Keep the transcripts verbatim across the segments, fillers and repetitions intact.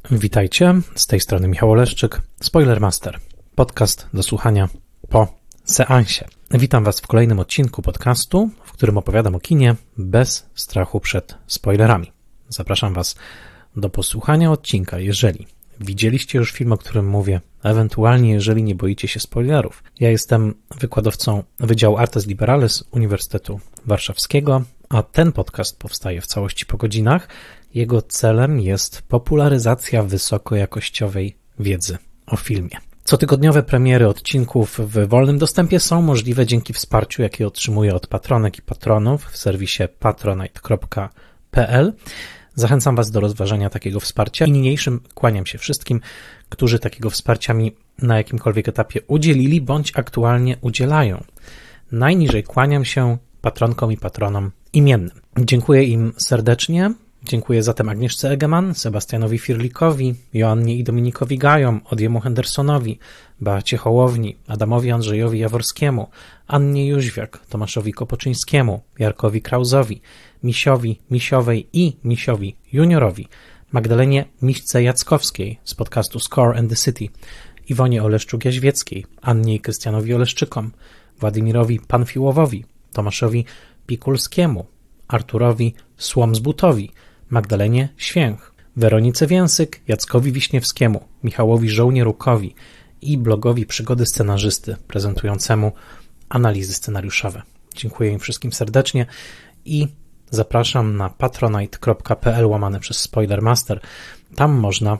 Witajcie, z tej strony Michał Oleszczyk, Spoilermaster, podcast do słuchania po seansie. Witam Was w kolejnym odcinku podcastu, w którym opowiadam o kinie bez strachu przed spoilerami. Zapraszam Was do posłuchania odcinka, jeżeli widzieliście już film, o którym mówię, ewentualnie jeżeli nie boicie się spoilerów. Ja jestem wykładowcą Wydziału Artes Liberales Uniwersytetu Warszawskiego, a ten podcast powstaje w całości po godzinach. Jego celem jest popularyzacja wysokojakościowej wiedzy o filmie. Cotygodniowe premiery odcinków w wolnym dostępie są możliwe dzięki wsparciu, jakie otrzymuję od patronek i patronów w serwisie patronite kropka p l. Zachęcam Was do rozważenia takiego wsparcia i niniejszym kłaniam się wszystkim, którzy takiego wsparcia mi na jakimkolwiek etapie udzielili bądź aktualnie udzielają. Najniżej kłaniam się patronkom i patronom imiennym. Dziękuję im serdecznie. Dziękuję zatem Agnieszce Egeman, Sebastianowi Firlikowi, Joannie i Dominikowi Gajom, Odiemu Hendersonowi, Beacie Hołowni, Adamowi Andrzejowi Jaworskiemu, Annie Jóźwiak, Tomaszowi Kopoczyńskiemu, Jarkowi Krauzowi, Misiowi, Misiowej i Misiowi Juniorowi, Magdalenie Miśce-Jackowskiej z podcastu Score and the City, Iwonie Oleszczuk-Jaźwieckiej, Annie i Krystianowi Oleszczykom, Władimirowi Panfiłowowi, Tomaszowi Pikulskiemu, Arturowi Słomzbutowi, Magdalenie Święch, Weronice Więsyk, Jackowi Wiśniewskiemu, Michałowi Żołnierukowi i blogowi Przygody Scenarzysty prezentującemu analizy scenariuszowe. Dziękuję im wszystkim serdecznie i zapraszam na patronite kropka p l łamane przez Spoilermaster. Tam można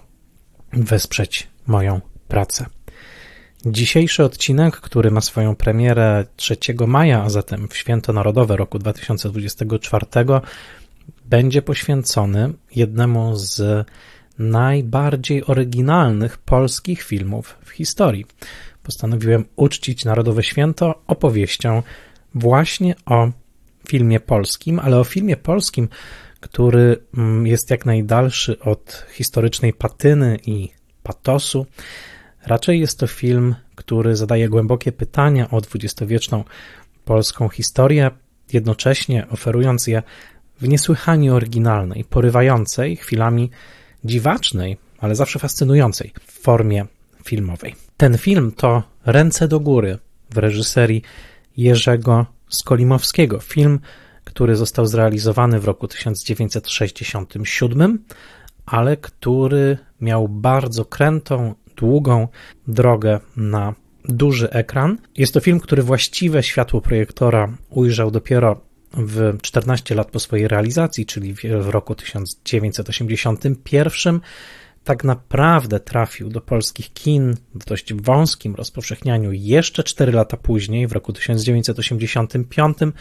wesprzeć moją pracę. Dzisiejszy odcinek, który ma swoją premierę trzeciego maja, a zatem w Święto Narodowe roku dwa tysiące dwudziestego czwartego, będzie poświęcony jednemu z najbardziej oryginalnych polskich filmów w historii. Postanowiłem uczcić Narodowe Święto opowieścią właśnie o filmie polskim, ale o filmie polskim, który jest jak najdalszy od historycznej patyny i patosu. Raczej jest to film, który zadaje głębokie pytania o dwudziestowieczną polską historię, jednocześnie oferując je w niesłychanie oryginalnej, porywającej, chwilami dziwacznej, ale zawsze fascynującej formie filmowej. Ten film to Ręce do góry w reżyserii Jerzego Skolimowskiego. Film, który został zrealizowany w roku tysiąc dziewięćset sześćdziesiątym siódmym, ale który miał bardzo krętą, długą drogę na duży ekran. Jest to film, który właściwe światło projektora ujrzał dopiero w czternaście lat po swojej realizacji, czyli w roku tysiąc dziewięćset osiemdziesiątym pierwszym. Tak naprawdę trafił do polskich kin w dość wąskim rozpowszechnianiu jeszcze cztery lata później, w roku tysiąc dziewięćset osiemdziesiątym piątym,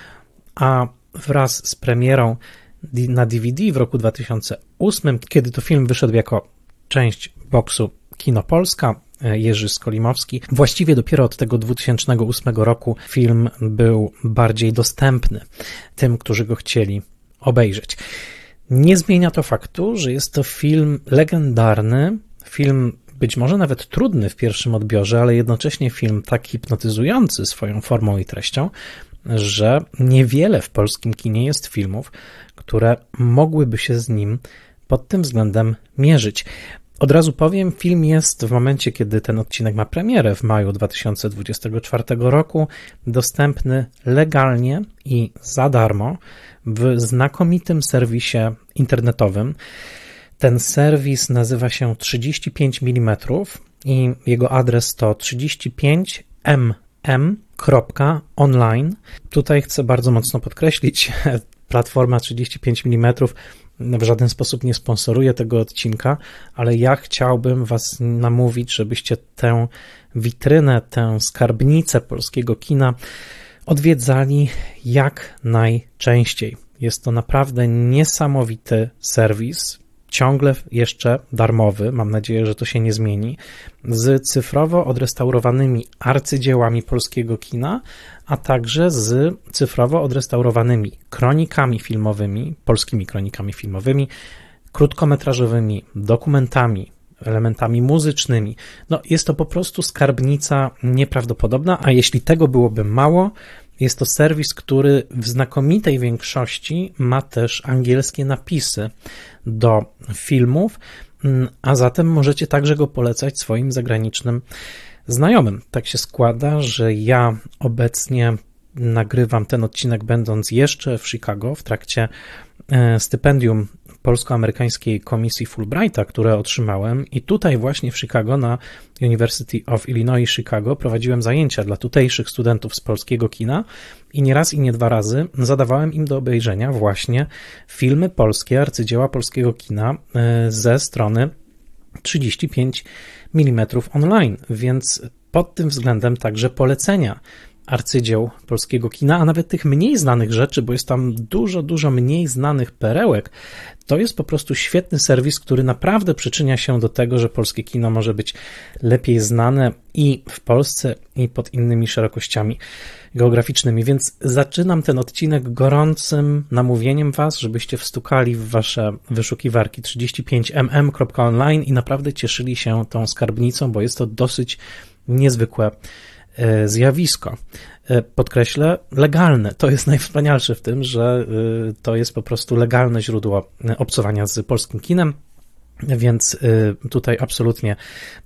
a wraz z premierą na D V D w roku dwa tysiące ósmym, kiedy to film wyszedł jako część boksu Kino Polska, Jerzy Skolimowski. Właściwie dopiero od tego dwutysięcznego ósmego roku film był bardziej dostępny tym, którzy go chcieli obejrzeć. Nie zmienia to faktu, że jest to film legendarny, film być może nawet trudny w pierwszym odbiorze, ale jednocześnie film tak hipnotyzujący swoją formą i treścią, że niewiele w polskim kinie jest filmów, które mogłyby się z nim pod tym względem mierzyć. Od razu powiem, film jest w momencie, kiedy ten odcinek ma premierę w maju dwa tysiące dwudziestego czwartego roku, dostępny legalnie i za darmo w znakomitym serwisie internetowym. Ten serwis nazywa się trzydzieści pięć milimetrów i jego adres to trzydzieści pięć m m kropka online. Tutaj chcę bardzo mocno podkreślić, platforma trzydzieści pięć milimetrów w żaden sposób nie sponsoruje tego odcinka, ale ja chciałbym Was namówić, żebyście tę witrynę, tę skarbnicę polskiego kina odwiedzali jak najczęściej. Jest to naprawdę niesamowity serwis, ciągle jeszcze darmowy, mam nadzieję, że to się nie zmieni, z cyfrowo odrestaurowanymi arcydziełami polskiego kina, a także z cyfrowo odrestaurowanymi kronikami filmowymi, polskimi kronikami filmowymi, krótkometrażowymi, dokumentami, elementami muzycznymi. No, jest to po prostu skarbnica nieprawdopodobna, a jeśli tego byłoby mało, jest to serwis, który w znakomitej większości ma też angielskie napisy do filmów, a zatem możecie także go polecać swoim zagranicznym znajomym. Tak się składa, że ja obecnie nagrywam ten odcinek będąc jeszcze w Chicago w trakcie stypendium polsko-amerykańskiej komisji Fulbrighta, które otrzymałem, i tutaj właśnie w Chicago na University of Illinois Chicago prowadziłem zajęcia dla tutejszych studentów z polskiego kina i nie raz i nie dwa razy zadawałem im do obejrzenia właśnie filmy polskie, arcydzieła polskiego kina ze strony trzydzieści pięć milimetrów online, więc pod tym względem także polecenia arcydzieł polskiego kina, a nawet tych mniej znanych rzeczy, bo jest tam dużo, dużo mniej znanych perełek. To jest po prostu świetny serwis, który naprawdę przyczynia się do tego, że polskie kino może być lepiej znane i w Polsce, i pod innymi szerokościami geograficznymi. Więc zaczynam ten odcinek gorącym namówieniem Was, żebyście wstukali w Wasze wyszukiwarki trzydzieści pięć m m kropka online i naprawdę cieszyli się tą skarbnicą, bo jest to dosyć niezwykłe zjawisko. Podkreślę, legalne. To jest najwspanialsze w tym, że to jest po prostu legalne źródło obcowania z polskim kinem, więc tutaj absolutnie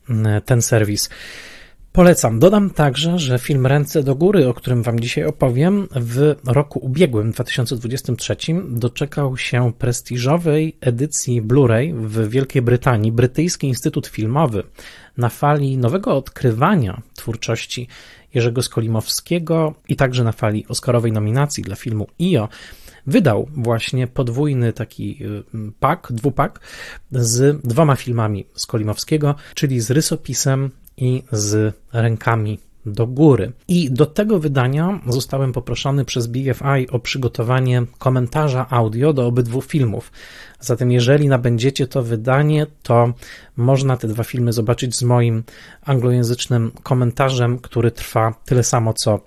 ten serwis polecam. Dodam także, że film Ręce do góry, o którym Wam dzisiaj opowiem, w roku ubiegłym, dwa tysiące dwudziestym trzecim, doczekał się prestiżowej edycji Blu-ray w Wielkiej Brytanii. Brytyjski Instytut Filmowy na fali nowego odkrywania twórczości Jerzego Skolimowskiego i także na fali oscarowej nominacji dla filmu I O wydał właśnie podwójny taki pak, dwupak z dwoma filmami Skolimowskiego, czyli z rysopisem i z Rękami do góry. I do tego wydania zostałem poproszony przez B F I o przygotowanie komentarza audio do obydwu filmów. Zatem jeżeli nabędziecie to wydanie, to można te dwa filmy zobaczyć z moim anglojęzycznym komentarzem, który trwa tyle samo co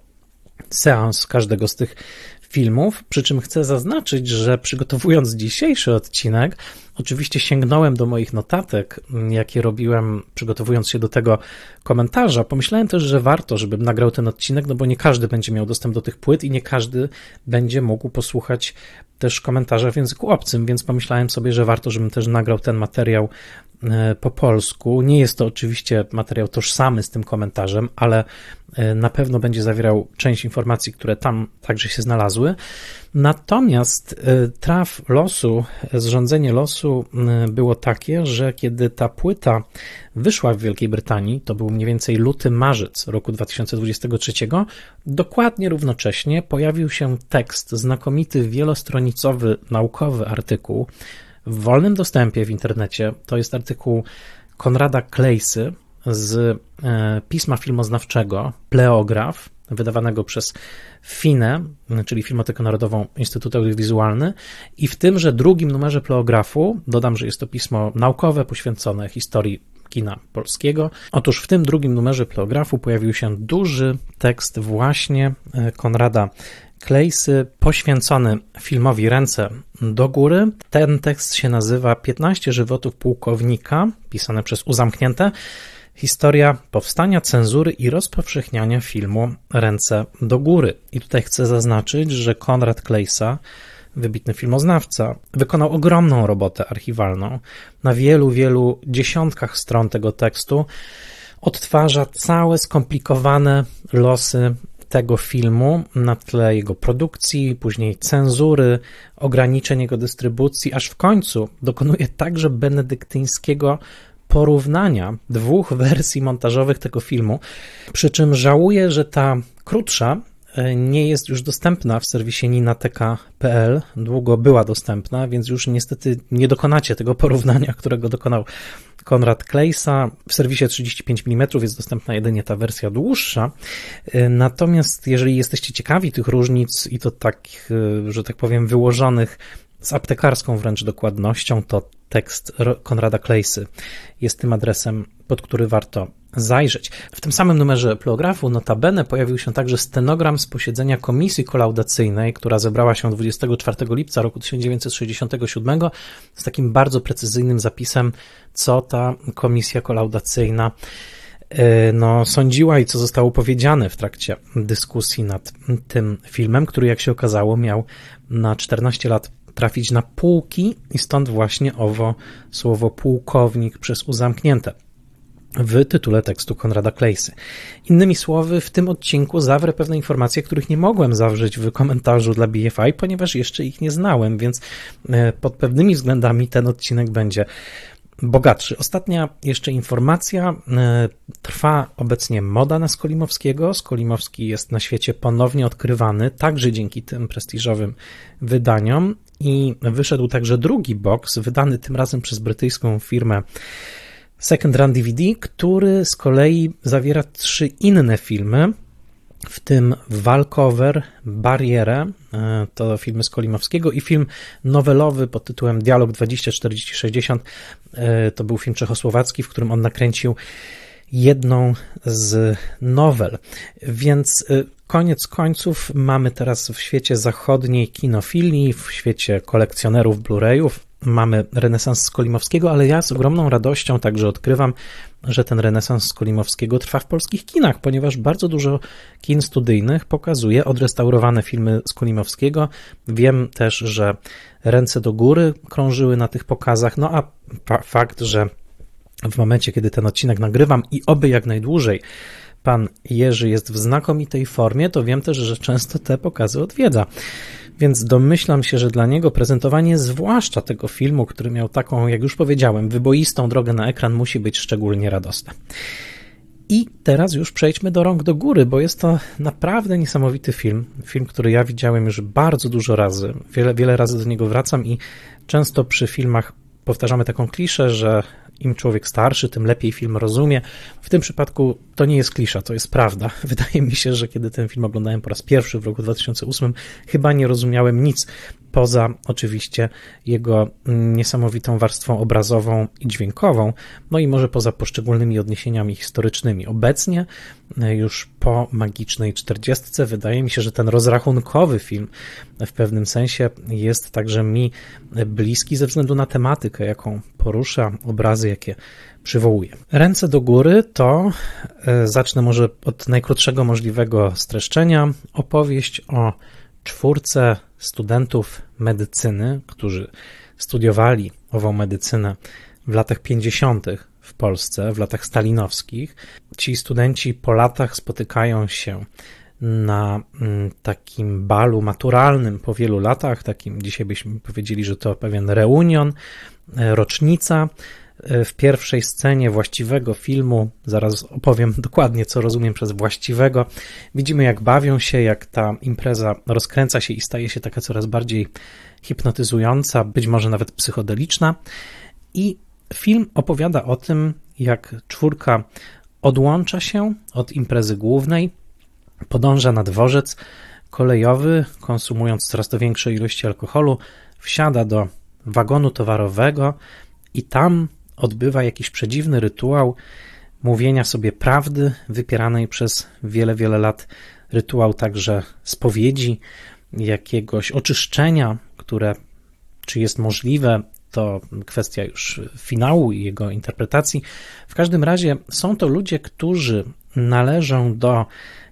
seans każdego z tych filmów, przy czym chcę zaznaczyć, że przygotowując dzisiejszy odcinek, oczywiście sięgnąłem do moich notatek, jakie robiłem przygotowując się do tego komentarza. Pomyślałem też, że warto, żebym nagrał ten odcinek, no bo nie każdy będzie miał dostęp do tych płyt i nie każdy będzie mógł posłuchać też komentarza w języku obcym, więc pomyślałem sobie, że warto, żebym też nagrał ten materiał po polsku. Nie jest to oczywiście materiał tożsamy z tym komentarzem, ale na pewno będzie zawierał część informacji, które tam także się znalazły. Natomiast traf losu, zrządzenie losu było takie, że kiedy ta płyta wyszła w Wielkiej Brytanii, to był mniej więcej luty, marzec roku dwa tysiące dwudziestego trzeciego, dokładnie równocześnie pojawił się tekst, znakomity, wielostronicowy, naukowy artykuł w wolnym dostępie w internecie. To jest artykuł Konrada Klejsy z pisma filmoznawczego Pleograf, wydawanego przez FINE, czyli Filmotekę Narodową Instytut Audiowizualny, i w tymże drugim numerze Pleografu, dodam, że jest to pismo naukowe poświęcone historii kina polskiego. Otóż w tym drugim numerze Pleografu pojawił się duży tekst właśnie Konrada Klejsy poświęcony filmowi Ręce do góry. Ten tekst się nazywa piętnaście żywotów pułkownika, pisane przez U Zamknięte. Historia powstania, cenzury i rozpowszechniania filmu Ręce do góry. I tutaj chcę zaznaczyć, że Konrad Klejsa, wybitny filmoznawca, wykonał ogromną robotę archiwalną. Na wielu, wielu dziesiątkach stron tego tekstu odtwarza całe skomplikowane losy tego filmu na tle jego produkcji, później cenzury, ograniczeń jego dystrybucji, aż w końcu dokonuje także benedyktyńskiego porównania dwóch wersji montażowych tego filmu, przy czym żałuję, że ta krótsza nie jest już dostępna w serwisie ninateka kropka p l. Długo była dostępna, więc już niestety nie dokonacie tego porównania, którego dokonał Konrad Klejsa. W serwisie trzydzieści pięć milimetrów jest dostępna jedynie ta wersja dłuższa. Natomiast jeżeli jesteście ciekawi tych różnic i to tak, że tak powiem, wyłożonych z aptekarską wręcz dokładnością, to tekst Konrada Klejsy jest tym adresem, pod który warto zajrzeć. W tym samym numerze Pleografu notabene pojawił się także stenogram z posiedzenia komisji kolaudacyjnej, która zebrała się dwudziestego czwartego lipca roku tysiąc dziewięćset sześćdziesiątego siódmego z takim bardzo precyzyjnym zapisem, co ta komisja kolaudacyjna no, sądziła i co zostało powiedziane w trakcie dyskusji nad tym filmem, który, jak się okazało, miał na czternaście lat trafić na półki i stąd właśnie owo słowo pułkownik przez U zamknięte w tytule tekstu Konrada Klejsy. Innymi słowy, w tym odcinku zawrę pewne informacje, których nie mogłem zawrzeć w komentarzu dla B F I, ponieważ jeszcze ich nie znałem, więc pod pewnymi względami ten odcinek będzie bogatszy. Ostatnia jeszcze informacja. Trwa obecnie moda na Skolimowskiego. Skolimowski jest na świecie ponownie odkrywany, także dzięki tym prestiżowym wydaniom i wyszedł także drugi boks, wydany tym razem przez brytyjską firmę Second Run D V D, który z kolei zawiera trzy inne filmy, w tym Walkover, Barierę, to filmy Skolimowskiego, i film nowelowy pod tytułem Dialog dwadzieścia czterdzieści sześćdziesiąt, to był film czechosłowacki, w którym on nakręcił jedną z nowel. Więc koniec końców mamy teraz w świecie zachodniej kinofilii, w świecie kolekcjonerów Blu-rayów, mamy renesans Skolimowskiego, ale ja z ogromną radością także odkrywam, że ten renesans Skolimowskiego trwa w polskich kinach, ponieważ bardzo dużo kin studyjnych pokazuje odrestaurowane filmy Skolimowskiego. Wiem też, że Ręce do góry krążyły na tych pokazach, no a fakt, że w momencie, kiedy ten odcinek nagrywam i oby jak najdłużej pan Jerzy jest w znakomitej formie, to wiem też, że często te pokazy odwiedza. Więc domyślam się, że dla niego prezentowanie zwłaszcza tego filmu, który miał taką, jak już powiedziałem, wyboistą drogę na ekran, musi być szczególnie radosne. I teraz już przejdźmy do Rąk do góry, bo jest to naprawdę niesamowity film. Film, który ja widziałem już bardzo dużo razy. Wiele, wiele razy do niego wracam i często przy filmach powtarzamy taką kliszę, że im człowiek starszy, tym lepiej film rozumie. W tym przypadku to nie jest klisza, to jest prawda. Wydaje mi się, że kiedy ten film oglądałem po raz pierwszy w roku dwa tysiące ósmym, chyba nie rozumiałem nic, poza oczywiście jego niesamowitą warstwą obrazową i dźwiękową, no i może poza poszczególnymi odniesieniami historycznymi. Obecnie, już po magicznej czterdziestce, wydaje mi się, że ten rozrachunkowy film w pewnym sensie jest także mi bliski ze względu na tematykę, jaką porusza, obrazy, jakie przywołuje. Ręce do góry to, zacznę może od najkrótszego możliwego streszczenia, opowieść o czwórce studentów medycyny, którzy studiowali ową medycynę w latach pięćdziesiątych w Polsce, w latach stalinowskich. Ci studenci po latach spotykają się na takim balu maturalnym po wielu latach, takim dzisiaj byśmy powiedzieli, że to pewien reunion, rocznica. W pierwszej scenie właściwego filmu, zaraz opowiem dokładnie, co rozumiem przez właściwego, widzimy, jak bawią się, jak ta impreza rozkręca się i staje się taka coraz bardziej hipnotyzująca, być może nawet psychodeliczna. I film opowiada o tym, jak czwórka odłącza się od imprezy głównej, podąża na dworzec kolejowy, konsumując coraz to większe ilości alkoholu, wsiada do wagonu towarowego i tam odbywa jakiś przedziwny rytuał mówienia sobie prawdy, wypieranej przez wiele, wiele lat, rytuał także spowiedzi, jakiegoś oczyszczenia, które czy jest możliwe, to kwestia już finału i jego interpretacji. W każdym razie są to ludzie, którzy należą do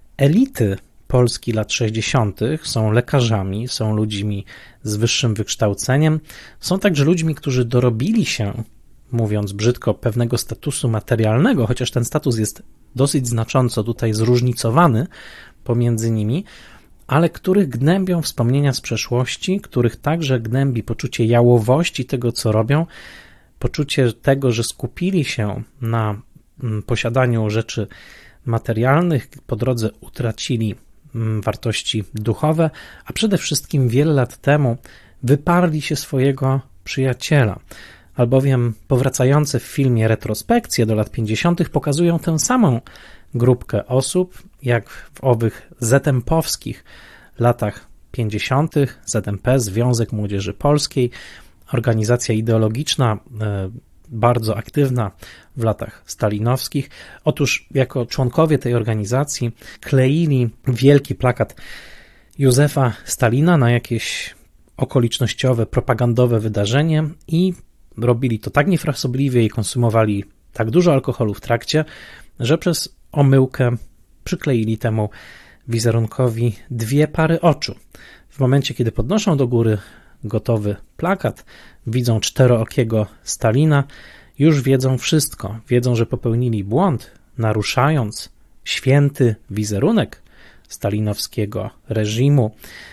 elity Polski lat sześćdziesiątych, są lekarzami, są ludźmi z wyższym wykształceniem, są także ludźmi, którzy dorobili się, mówiąc brzydko, pewnego statusu materialnego, chociaż ten status jest dosyć znacząco tutaj zróżnicowany pomiędzy nimi, ale których gnębią wspomnienia z przeszłości, których także gnębi poczucie jałowości tego, co robią, poczucie tego, że skupili się na posiadaniu rzeczy materialnych, po drodze utracili wartości duchowe, a przede wszystkim wiele lat temu wyparli się swojego przyjaciela, albowiem powracające w filmie retrospekcje do lat pięćdziesiątych pokazują tę samą grupkę osób, jak w owych zetempowskich latach pięćdziesiątych. Z M P, Związek Młodzieży Polskiej, organizacja ideologiczna, bardzo aktywna w latach stalinowskich. Otóż jako członkowie tej organizacji kleili wielki plakat Józefa Stalina na jakieś okolicznościowe, propagandowe wydarzenie i robili to tak niefrasobliwie i konsumowali tak dużo alkoholu w trakcie, że przez omyłkę przykleili temu wizerunkowi dwie pary oczu. W momencie, kiedy podnoszą do góry gotowy plakat, widzą czterookiego Stalina, już wiedzą wszystko. Wiedzą, że popełnili błąd, naruszając święty wizerunek stalinowskiego reżimu,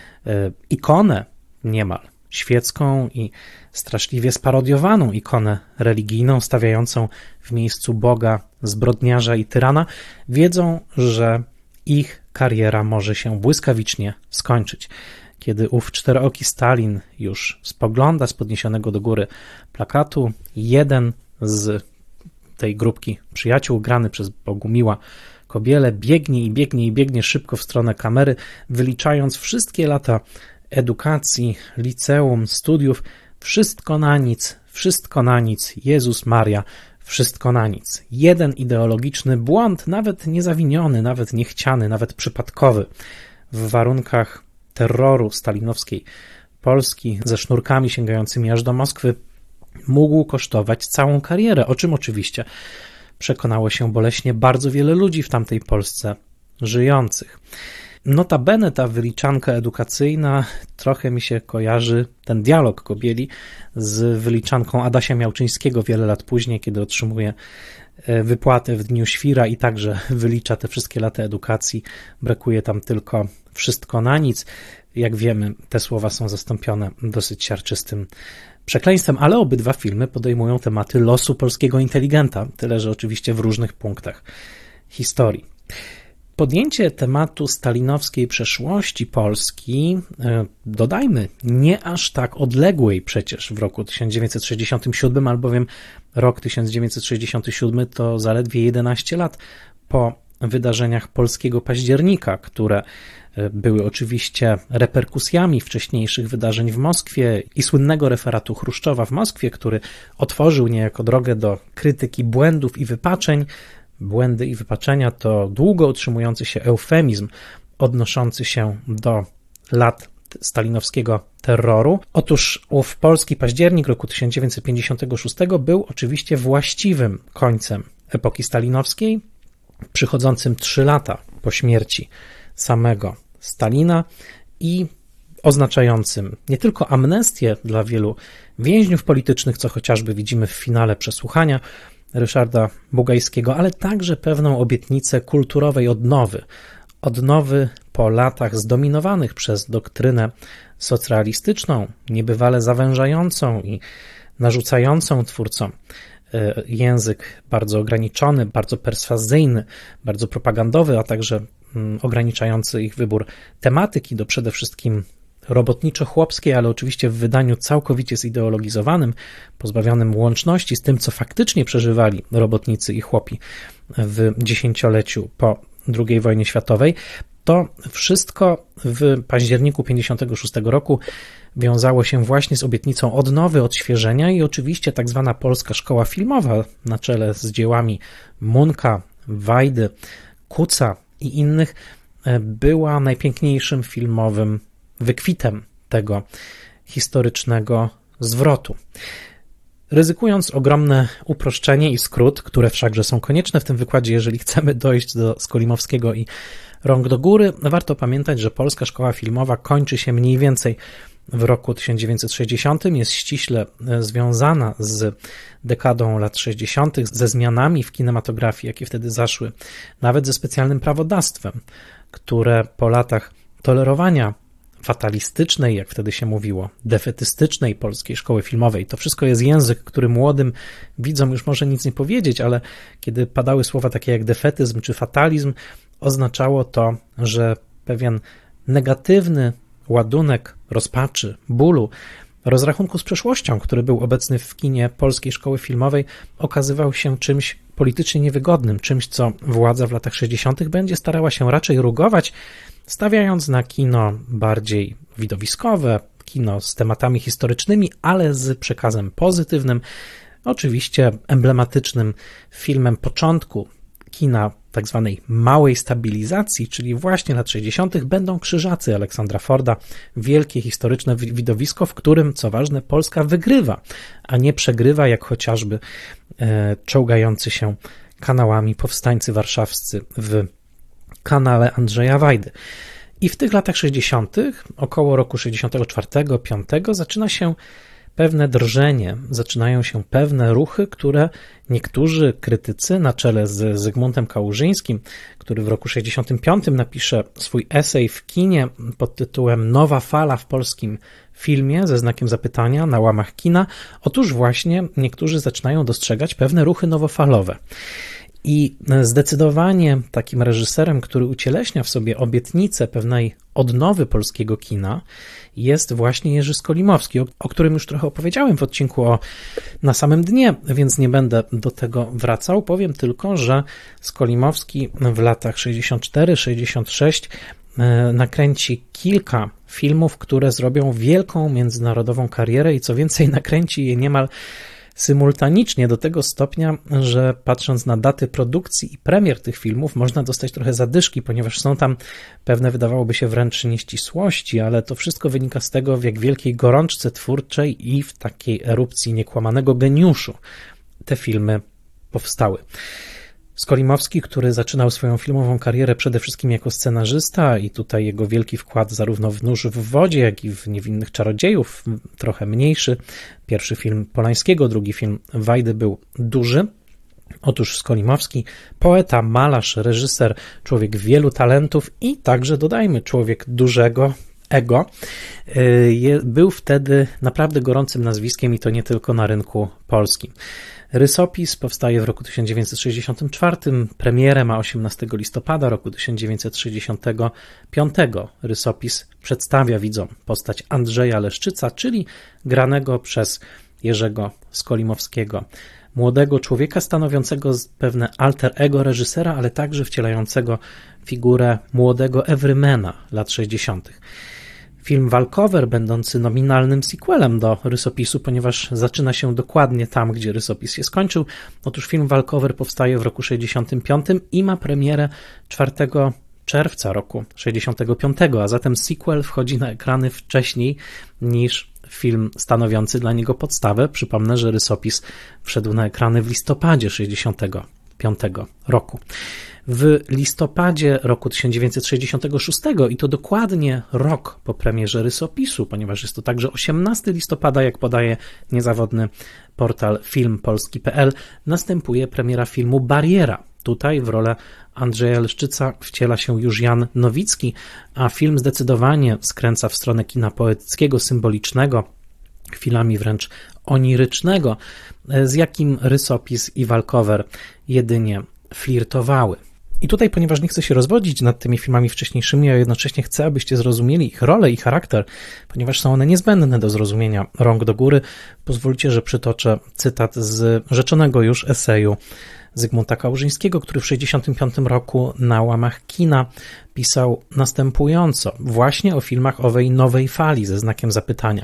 ikonę niemal świecką i straszliwie sparodiowaną ikonę religijną, stawiającą w miejscu Boga zbrodniarza i tyrana, wiedzą, że ich kariera może się błyskawicznie skończyć. Kiedy ów czterooki Stalin już spogląda z podniesionego do góry plakatu, jeden z tej grupki przyjaciół, grany przez Bogumiła Kobielę, biegnie i biegnie i biegnie szybko w stronę kamery, wyliczając wszystkie lata edukacji, liceum, studiów, wszystko na nic, wszystko na nic, Jezus Maria, wszystko na nic. Jeden ideologiczny błąd, nawet niezawiniony, nawet niechciany, nawet przypadkowy, w warunkach terroru stalinowskiej Polski ze sznurkami sięgającymi aż do Moskwy, mógł kosztować całą karierę, o czym oczywiście przekonało się boleśnie bardzo wiele ludzi w tamtej Polsce żyjących. Notabene ta wyliczanka edukacyjna trochę mi się kojarzy, ten dialog Kobieli, z wyliczanką Adasia Miałczyńskiego wiele lat później, kiedy otrzymuje wypłatę w dniu świra i także wylicza te wszystkie lata edukacji. Brakuje tam tylko wszystko na nic. Jak wiemy, te słowa są zastąpione dosyć siarczystym przekleństwem, ale obydwa filmy podejmują tematy losu polskiego inteligenta, tyle że oczywiście w różnych punktach historii. Podjęcie tematu stalinowskiej przeszłości Polski, dodajmy, nie aż tak odległej przecież w roku tysiąc dziewięćset sześćdziesiątym siódmym, albowiem rok tysiąc dziewięćset sześćdziesiąty siódmy to zaledwie jedenaście lat po wydarzeniach polskiego października, które były oczywiście reperkusjami wcześniejszych wydarzeń w Moskwie i słynnego referatu Chruszczowa w Moskwie, który otworzył niejako drogę do krytyki błędów i wypaczeń. Błędy i wypaczenia to długo utrzymujący się eufemizm odnoszący się do lat stalinowskiego terroru. Otóż ów polski październik roku tysiąc dziewięćset pięćdziesiątego szóstego był oczywiście właściwym końcem epoki stalinowskiej, przychodzącym trzy lata po śmierci samego Stalina i oznaczającym nie tylko amnestię dla wielu więźniów politycznych, co chociażby widzimy w finale przesłuchania Ryszarda Bugajskiego, ale także pewną obietnicę kulturowej odnowy. Odnowy po latach zdominowanych przez doktrynę socrealistyczną, niebywale zawężającą i narzucającą twórcom język bardzo ograniczony, bardzo perswazyjny, bardzo propagandowy, a także ograniczający ich wybór tematyki do przede wszystkim robotniczo-chłopskiej, ale oczywiście w wydaniu całkowicie zideologizowanym, pozbawionym łączności z tym, co faktycznie przeżywali robotnicy i chłopi w dziesięcioleciu po drugiej wojnie światowej, to wszystko w październiku pięćdziesiątego szóstego roku wiązało się właśnie z obietnicą odnowy, odświeżenia i oczywiście tak zwana polska szkoła filmowa na czele z dziełami Munka, Wajdy, Kuca i innych była najpiękniejszym filmowym wykwitem tego historycznego zwrotu. Ryzykując ogromne uproszczenie i skrót, które wszakże są konieczne w tym wykładzie, jeżeli chcemy dojść do Skolimowskiego i Rąk do góry, warto pamiętać, że polska szkoła filmowa kończy się mniej więcej w roku tysiąc dziewięćset sześćdziesiątym, jest ściśle związana z dekadą lat sześćdziesiątych, ze zmianami w kinematografii, jakie wtedy zaszły, nawet ze specjalnym prawodawstwem, które po latach tolerowania fatalistycznej, jak wtedy się mówiło, defetystycznej polskiej szkoły filmowej. To wszystko jest język, który młodym widzom już może nic nie powiedzieć, ale kiedy padały słowa takie jak defetyzm czy fatalizm, oznaczało to, że pewien negatywny ładunek rozpaczy, bólu, rozrachunku z przeszłością, który był obecny w kinie polskiej szkoły filmowej, okazywał się czymś politycznie niewygodnym, czymś, co władza w latach sześćdziesiątych będzie starała się raczej rugować, stawiając na kino bardziej widowiskowe, kino z tematami historycznymi, ale z przekazem pozytywnym, oczywiście emblematycznym filmem początku kina tak zwanej małej stabilizacji, czyli właśnie lat sześćdziesiątych będą Krzyżacy Aleksandra Forda, wielkie historyczne widowisko, w którym, co ważne, Polska wygrywa, a nie przegrywa, jak chociażby e, czołgający się kanałami powstańcy warszawscy w kanale Andrzeja Wajdy. I w tych latach sześćdziesiątych, około roku sześćdziesiątego czwartego piątego, zaczyna się pewne drżenie, zaczynają się pewne ruchy, które niektórzy krytycy na czele z Zygmuntem Kałużyńskim, który w roku sześćdziesiątym piątym napisze swój esej w kinie pod tytułem Nowa fala w polskim filmie, ze znakiem zapytania na łamach kina, otóż właśnie niektórzy zaczynają dostrzegać pewne ruchy nowofalowe. I zdecydowanie takim reżyserem, który ucieleśnia w sobie obietnicę pewnej odnowy polskiego kina, jest właśnie Jerzy Skolimowski, o, o którym już trochę opowiedziałem w odcinku o Na samym dnie, więc nie będę do tego wracał. Powiem tylko, że Skolimowski w latach sześćdziesiąt cztery sześćdziesiąt sześć nakręci kilka filmów, które zrobią wielką międzynarodową karierę i co więcej, nakręci je niemal symultanicznie do tego stopnia, że patrząc na daty produkcji i premier tych filmów można dostać trochę zadyszki, ponieważ są tam pewne, wydawałoby się, wręcz nieścisłości, ale to wszystko wynika z tego, w jak wielkiej gorączce twórczej i w takiej erupcji niekłamanego geniuszu te filmy powstały. Skolimowski, który zaczynał swoją filmową karierę przede wszystkim jako scenarzysta i tutaj jego wielki wkład zarówno w Nóż w wodzie, jak i w Niewinnych czarodziejów, trochę mniejszy. Pierwszy film Polańskiego, drugi film Wajdy był duży. Otóż Skolimowski, poeta, malarz, reżyser, człowiek wielu talentów i także, dodajmy, człowiek dużego ego, był wtedy naprawdę gorącym nazwiskiem i to nie tylko na rynku polskim. Rysopis powstaje w roku tysiąc dziewięćset sześćdziesiątym czwartym, premierę ma osiemnastego listopada roku tysiąc dziewięćset sześćdziesiątego piątego. Rysopis przedstawia widzom postać Andrzeja Leszczyca, czyli granego przez Jerzego Skolimowskiego. Młodego człowieka stanowiącego pewne alter ego reżysera, ale także wcielającego figurę młodego Everymana lat sześćdziesiątych. Film Walkover, będący nominalnym sequelem do Rysopisu, ponieważ zaczyna się dokładnie tam, gdzie Rysopis się skończył. Otóż film Walkover powstaje w roku sześćdziesiątym piątym i ma premierę czwartego czerwca roku sześćdziesiątego piątego, a zatem sequel wchodzi na ekrany wcześniej niż film stanowiący dla niego podstawę. Przypomnę, że Rysopis wszedł na ekrany w listopadzie sześćdziesiątego piątego roku. W listopadzie roku tysiąc dziewięćset sześćdziesiątego szóstego i to dokładnie rok po premierze Rysopisu, ponieważ jest to także osiemnastego listopada, jak podaje niezawodny portal film polski kropka p l, następuje premiera filmu Bariera. Tutaj w rolę Andrzeja Leszczyca wciela się już Jan Nowicki, a film zdecydowanie skręca w stronę kina poetyckiego, symbolicznego, chwilami wręcz onirycznego, z jakim Rysopis i Walkover jedynie flirtowały. I tutaj, ponieważ nie chcę się rozwodzić nad tymi filmami wcześniejszymi, a jednocześnie chcę, abyście zrozumieli ich rolę i charakter, ponieważ są one niezbędne do zrozumienia Rąk do góry, pozwólcie, że przytoczę cytat z rzeczonego już eseju Zygmunta Kałużyńskiego, który w sześćdziesiątym piątym roku na łamach kina pisał następująco, właśnie o filmach owej nowej fali ze znakiem zapytania.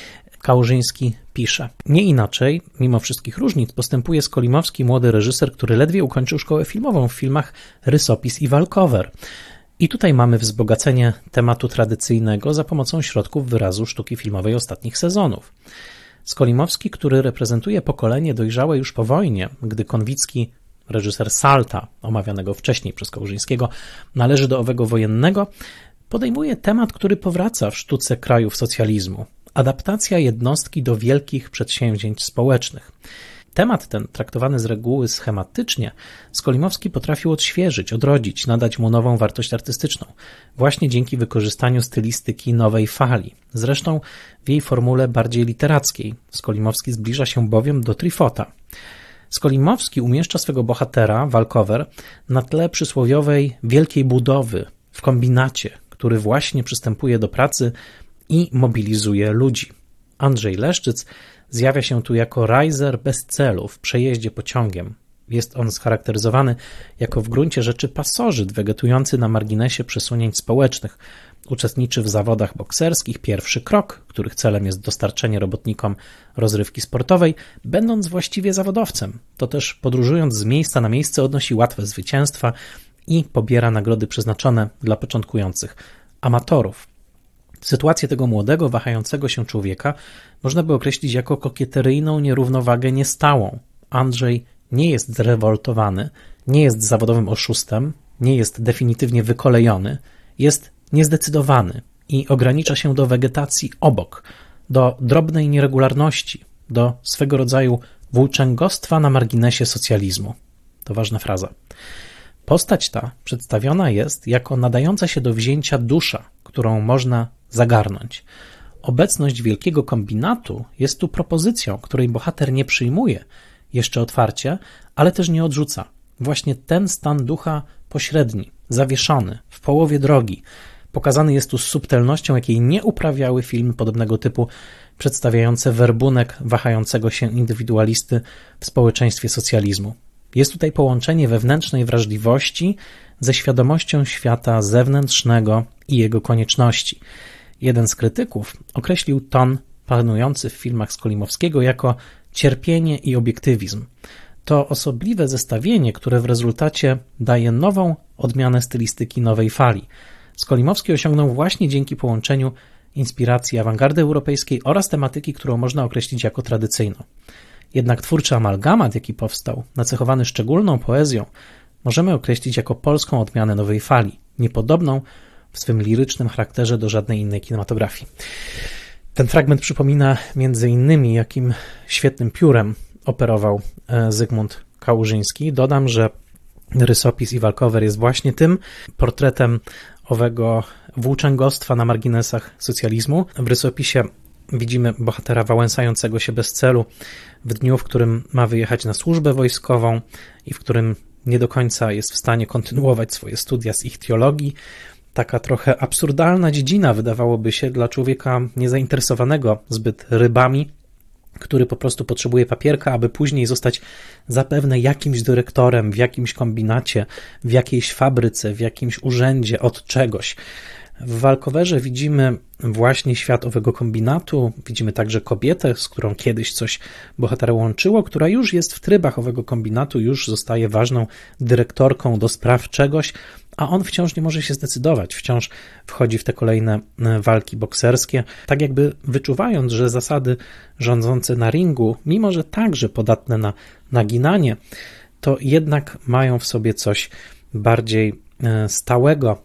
Kałużyński pisze: nie inaczej, mimo wszystkich różnic, postępuje Skolimowski, młody reżyser, który ledwie ukończył szkołę filmową w filmach Rysopis i Walkover. I tutaj mamy wzbogacenie tematu tradycyjnego za pomocą środków wyrazu sztuki filmowej ostatnich sezonów. Skolimowski, który reprezentuje pokolenie dojrzałe już po wojnie, gdy Konwicki, reżyser Salta, omawianego wcześniej przez Kałużyńskiego, należy do owego wojennego, podejmuje temat, który powraca w sztuce krajów socjalizmu. Adaptacja jednostki do wielkich przedsięwzięć społecznych. Temat ten, traktowany z reguły schematycznie, Skolimowski potrafił odświeżyć, odrodzić, nadać mu nową wartość artystyczną, właśnie dzięki wykorzystaniu stylistyki nowej fali. Zresztą w jej formule bardziej literackiej. Skolimowski zbliża się bowiem do Trifota. Skolimowski umieszcza swego bohatera, Walkover, na tle przysłowiowej wielkiej budowy w kombinacie, który właśnie przystępuje do pracy i mobilizuje ludzi. Andrzej Leszczyc zjawia się tu jako rajzer bez celu w przejeździe pociągiem. Jest on scharakteryzowany jako w gruncie rzeczy pasożyt wegetujący na marginesie przesunięć społecznych. Uczestniczy w zawodach bokserskich Pierwszy Krok, których celem jest dostarczenie robotnikom rozrywki sportowej, będąc właściwie zawodowcem. To też podróżując z miejsca na miejsce odnosi łatwe zwycięstwa i pobiera nagrody przeznaczone dla początkujących amatorów. Sytuację tego młodego, wahającego się człowieka można by określić jako kokieteryjną nierównowagę niestałą. Andrzej nie jest zrewoltowany, nie jest zawodowym oszustem, nie jest definitywnie wykolejony, jest niezdecydowany i ogranicza się do wegetacji obok, do drobnej nieregularności, do swego rodzaju włóczęgostwa na marginesie socjalizmu. To ważna fraza. Postać ta przedstawiona jest jako nadająca się do wzięcia dusza, którą można zagarnąć. Obecność wielkiego kombinatu jest tu propozycją, której bohater nie przyjmuje jeszcze otwarcie, ale też nie odrzuca. Właśnie ten stan ducha pośredni, zawieszony, w połowie drogi, pokazany jest tu z subtelnością, jakiej nie uprawiały filmy podobnego typu, przedstawiające werbunek wahającego się indywidualisty w społeczeństwie socjalizmu. Jest tutaj połączenie wewnętrznej wrażliwości ze świadomością świata zewnętrznego i jego konieczności. Jeden z krytyków określił ton panujący w filmach Skolimowskiego jako cierpienie i obiektywizm. To osobliwe zestawienie, które w rezultacie daje nową odmianę stylistyki nowej fali. Skolimowski osiągnął właśnie dzięki połączeniu inspiracji awangardy europejskiej oraz tematyki, którą można określić jako tradycyjną. Jednak twórczy amalgamat, jaki powstał, nacechowany szczególną poezją, możemy określić jako polską odmianę nowej fali, niepodobną w swym lirycznym charakterze do żadnej innej kinematografii. Ten fragment przypomina między innymi, jakim świetnym piórem operował Zygmunt Kałużyński. Dodam, że rysopis i walkover jest właśnie tym portretem owego włóczęgostwa na marginesach socjalizmu. W rysopisie widzimy bohatera wałęsającego się bez celu w dniu, w którym ma wyjechać na służbę wojskową i w którym nie do końca jest w stanie kontynuować swoje studia z ichtiologii. Taka trochę absurdalna dziedzina, wydawałoby się, dla człowieka niezainteresowanego zbyt rybami, który po prostu potrzebuje papierka, aby później zostać zapewne jakimś dyrektorem w jakimś kombinacie, w jakiejś fabryce, w jakimś urzędzie od czegoś. W walkowerze widzimy właśnie świat owego kombinatu, widzimy także kobietę, z którą kiedyś coś bohatera łączyło, która już jest w trybach owego kombinatu, już zostaje ważną dyrektorką do spraw czegoś, a on wciąż nie może się zdecydować, wciąż wchodzi w te kolejne walki bokserskie, tak jakby wyczuwając, że zasady rządzące na ringu, mimo że także podatne na naginanie, to jednak mają w sobie coś bardziej stałego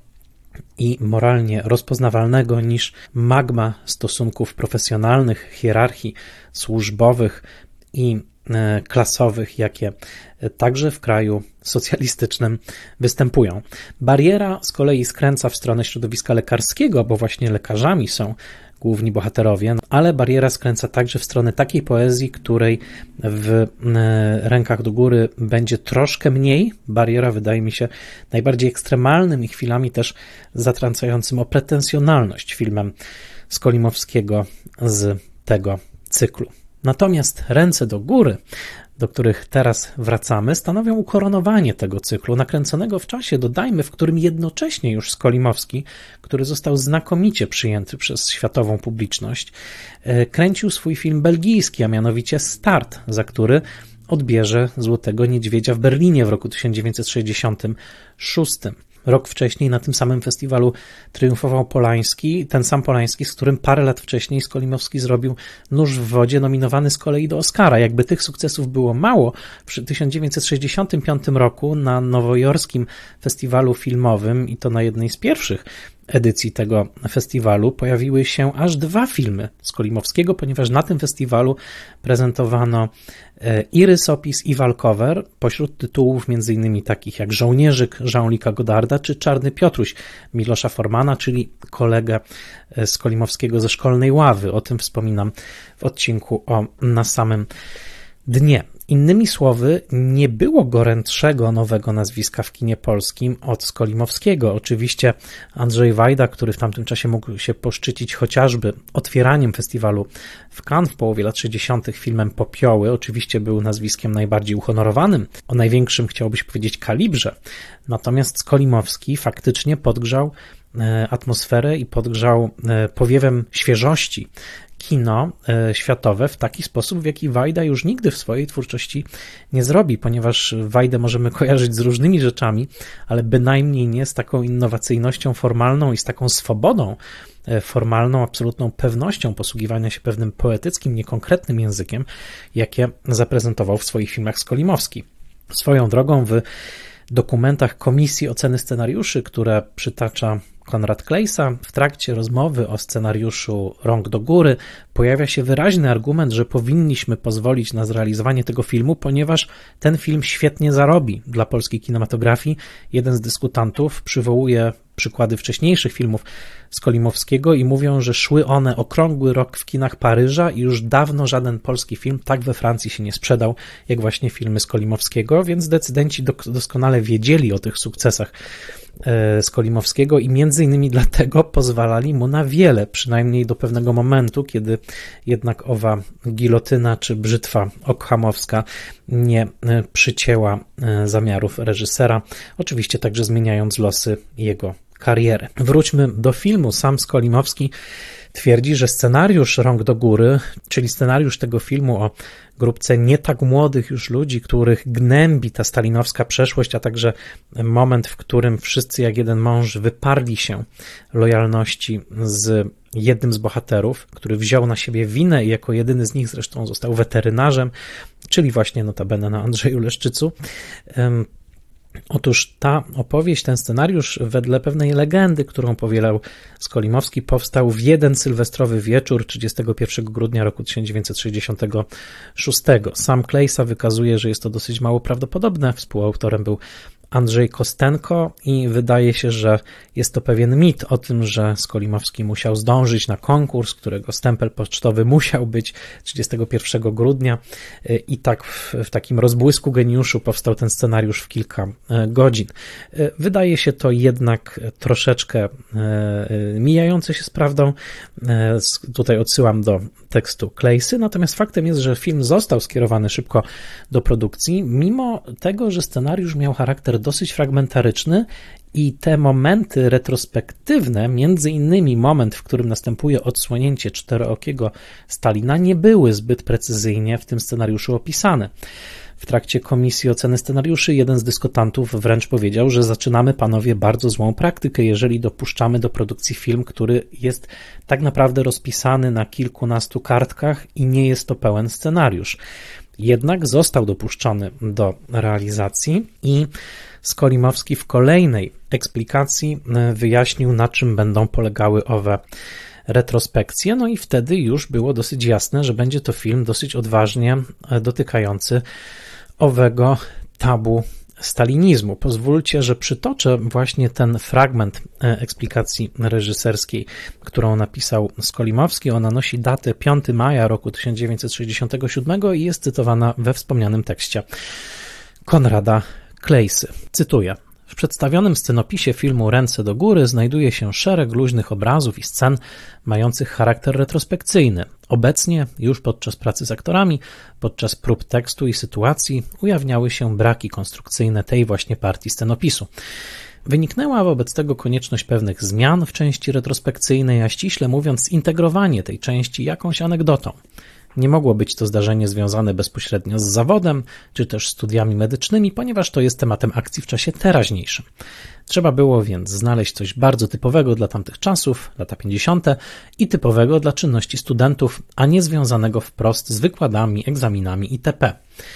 i moralnie rozpoznawalnego niż magma stosunków profesjonalnych, hierarchii służbowych i klasowych, jakie także w kraju socjalistycznym występują. Bariera z kolei skręca w stronę środowiska lekarskiego, bo właśnie lekarzami są główni bohaterowie, ale bariera skręca także w stronę takiej poezji, której w Rękach do góry będzie troszkę mniej. Bariera wydaje mi się najbardziej ekstremalnym i chwilami też zatrącającym o pretensjonalność filmem Skolimowskiego z tego cyklu. Natomiast Ręce do góry, do których teraz wracamy, stanowią ukoronowanie tego cyklu, nakręconego w czasie, dodajmy, w którym jednocześnie już Skolimowski, który został znakomicie przyjęty przez światową publiczność, kręcił swój film belgijski, a mianowicie Start, za który odbierze Złotego Niedźwiedzia w Berlinie w roku tysiąc dziewięćset sześćdziesiątym szóstym. Rok wcześniej na tym samym festiwalu triumfował Polański, ten sam Polański, z którym parę lat wcześniej Skolimowski zrobił Nóż w wodzie, nominowany z kolei do Oscara. Jakby tych sukcesów było mało, w tysiąc dziewięćset sześćdziesiątym piątym roku na nowojorskim festiwalu filmowym, i to na jednej z pierwszych edycji tego festiwalu, pojawiły się aż dwa filmy Skolimowskiego, ponieważ na tym festiwalu prezentowano i rysopis, i walkover, pośród tytułów między innymi takich jak Żołnierzyk Jean-Luca Godarda czy Czarny Piotruś Milosza Formana, czyli kolegę Skolimowskiego ze szkolnej ławy. O tym wspominam w odcinku o Na samym dnie. Innymi słowy, nie było gorętszego nowego nazwiska w kinie polskim od Skolimowskiego. Oczywiście Andrzej Wajda, który w tamtym czasie mógł się poszczycić chociażby otwieraniem festiwalu w Cannes w połowie lat sześćdziesiątych filmem Popioły, oczywiście był nazwiskiem najbardziej uhonorowanym, o największym, chciałbyś powiedzieć, kalibrze. Natomiast Skolimowski faktycznie podgrzał atmosferę i podgrzał powiewem świeżości kino światowe w taki sposób, w jaki Wajda już nigdy w swojej twórczości nie zrobi, ponieważ Wajdę możemy kojarzyć z różnymi rzeczami, ale bynajmniej nie z taką innowacyjnością formalną i z taką swobodą formalną, absolutną pewnością posługiwania się pewnym poetyckim, niekonkretnym językiem, jakie zaprezentował w swoich filmach Skolimowski. Swoją drogą w dokumentach Komisji Oceny Scenariuszy, które przytacza Konrad Klejsa. W trakcie rozmowy o scenariuszu Rąk do góry pojawia się wyraźny argument, że powinniśmy pozwolić na zrealizowanie tego filmu, ponieważ ten film świetnie zarobi dla polskiej kinematografii. Jeden z dyskutantów przywołuje przykłady wcześniejszych filmów Skolimowskiego i mówią, że szły one okrągły rok w kinach Paryża i już dawno żaden polski film tak we Francji się nie sprzedał, jak właśnie filmy Skolimowskiego, więc decydenci doskonale wiedzieli o tych sukcesach Skolimowskiego i między innymi dlatego pozwalali mu na wiele, przynajmniej do pewnego momentu, kiedy jednak owa gilotyna czy brzytwa ockhamowska nie przycięła zamiarów reżysera, oczywiście także zmieniając losy jego kariery. Wróćmy do filmu. Sam Skolimowski twierdzi, że scenariusz Rąk do góry, czyli scenariusz tego filmu o grupce nie tak młodych już ludzi, których gnębi ta stalinowska przeszłość, a także moment, w którym wszyscy jak jeden mąż wyparli się lojalności z jednym z bohaterów, który wziął na siebie winę i jako jedyny z nich zresztą został weterynarzem, czyli właśnie notabene na Andrzeju Leszczycu. Otóż ta opowieść, ten scenariusz wedle pewnej legendy, którą powielał Skolimowski, powstał w jeden sylwestrowy wieczór trzydziestego pierwszego grudnia roku tysiąc dziewięćset sześćdziesiątego szóstego. Sam Klejsa wykazuje, że jest to dosyć mało prawdopodobne. Współautorem był Andrzej Kostenko i wydaje się, że jest to pewien mit o tym, że Skolimowski musiał zdążyć na konkurs, którego stempel pocztowy musiał być trzydziestego pierwszego grudnia i tak w, w takim rozbłysku geniuszu powstał ten scenariusz w kilka godzin. Wydaje się to jednak troszeczkę mijające się z prawdą. Tutaj odsyłam do tekstu Klejsy, natomiast faktem jest, że film został skierowany szybko do produkcji, mimo tego, że scenariusz miał charakter dosyć fragmentaryczny i te momenty retrospektywne, między innymi moment, w którym następuje odsłonięcie czterookiego Stalina, nie były zbyt precyzyjnie w tym scenariuszu opisane. W trakcie komisji oceny scenariuszy jeden z dyskutantów wręcz powiedział, że zaczynamy, panowie, bardzo złą praktykę, jeżeli dopuszczamy do produkcji film, który jest tak naprawdę rozpisany na kilkunastu kartkach i nie jest to pełen scenariusz. Jednak został dopuszczony do realizacji i Skolimowski w kolejnej eksplikacji wyjaśnił, na czym będą polegały owe retrospekcje, no i wtedy już było dosyć jasne, że będzie to film dosyć odważnie dotykający owego tabu stalinizmu. Pozwólcie, że przytoczę właśnie ten fragment eksplikacji reżyserskiej, którą napisał Skolimowski. Ona nosi datę piątego maja roku tysiąc dziewięćset sześćdziesiątego siódmego i jest cytowana we wspomnianym tekście Konrada Klejsy. Cytuję. W przedstawionym scenopisie filmu Ręce do góry znajduje się szereg luźnych obrazów i scen mających charakter retrospekcyjny. Obecnie, już podczas pracy z aktorami, podczas prób tekstu i sytuacji ujawniały się braki konstrukcyjne tej właśnie partii scenopisu. Wyniknęła wobec tego konieczność pewnych zmian w części retrospekcyjnej, a ściśle mówiąc zintegrowanie tej części jakąś anegdotą. Nie mogło być to zdarzenie związane bezpośrednio z zawodem, czy też studiami medycznymi, ponieważ to jest tematem akcji w czasie teraźniejszym. Trzeba było więc znaleźć coś bardzo typowego dla tamtych czasów, lata pięćdziesiąte, i typowego dla czynności studentów, a nie związanego wprost z wykładami, egzaminami itp.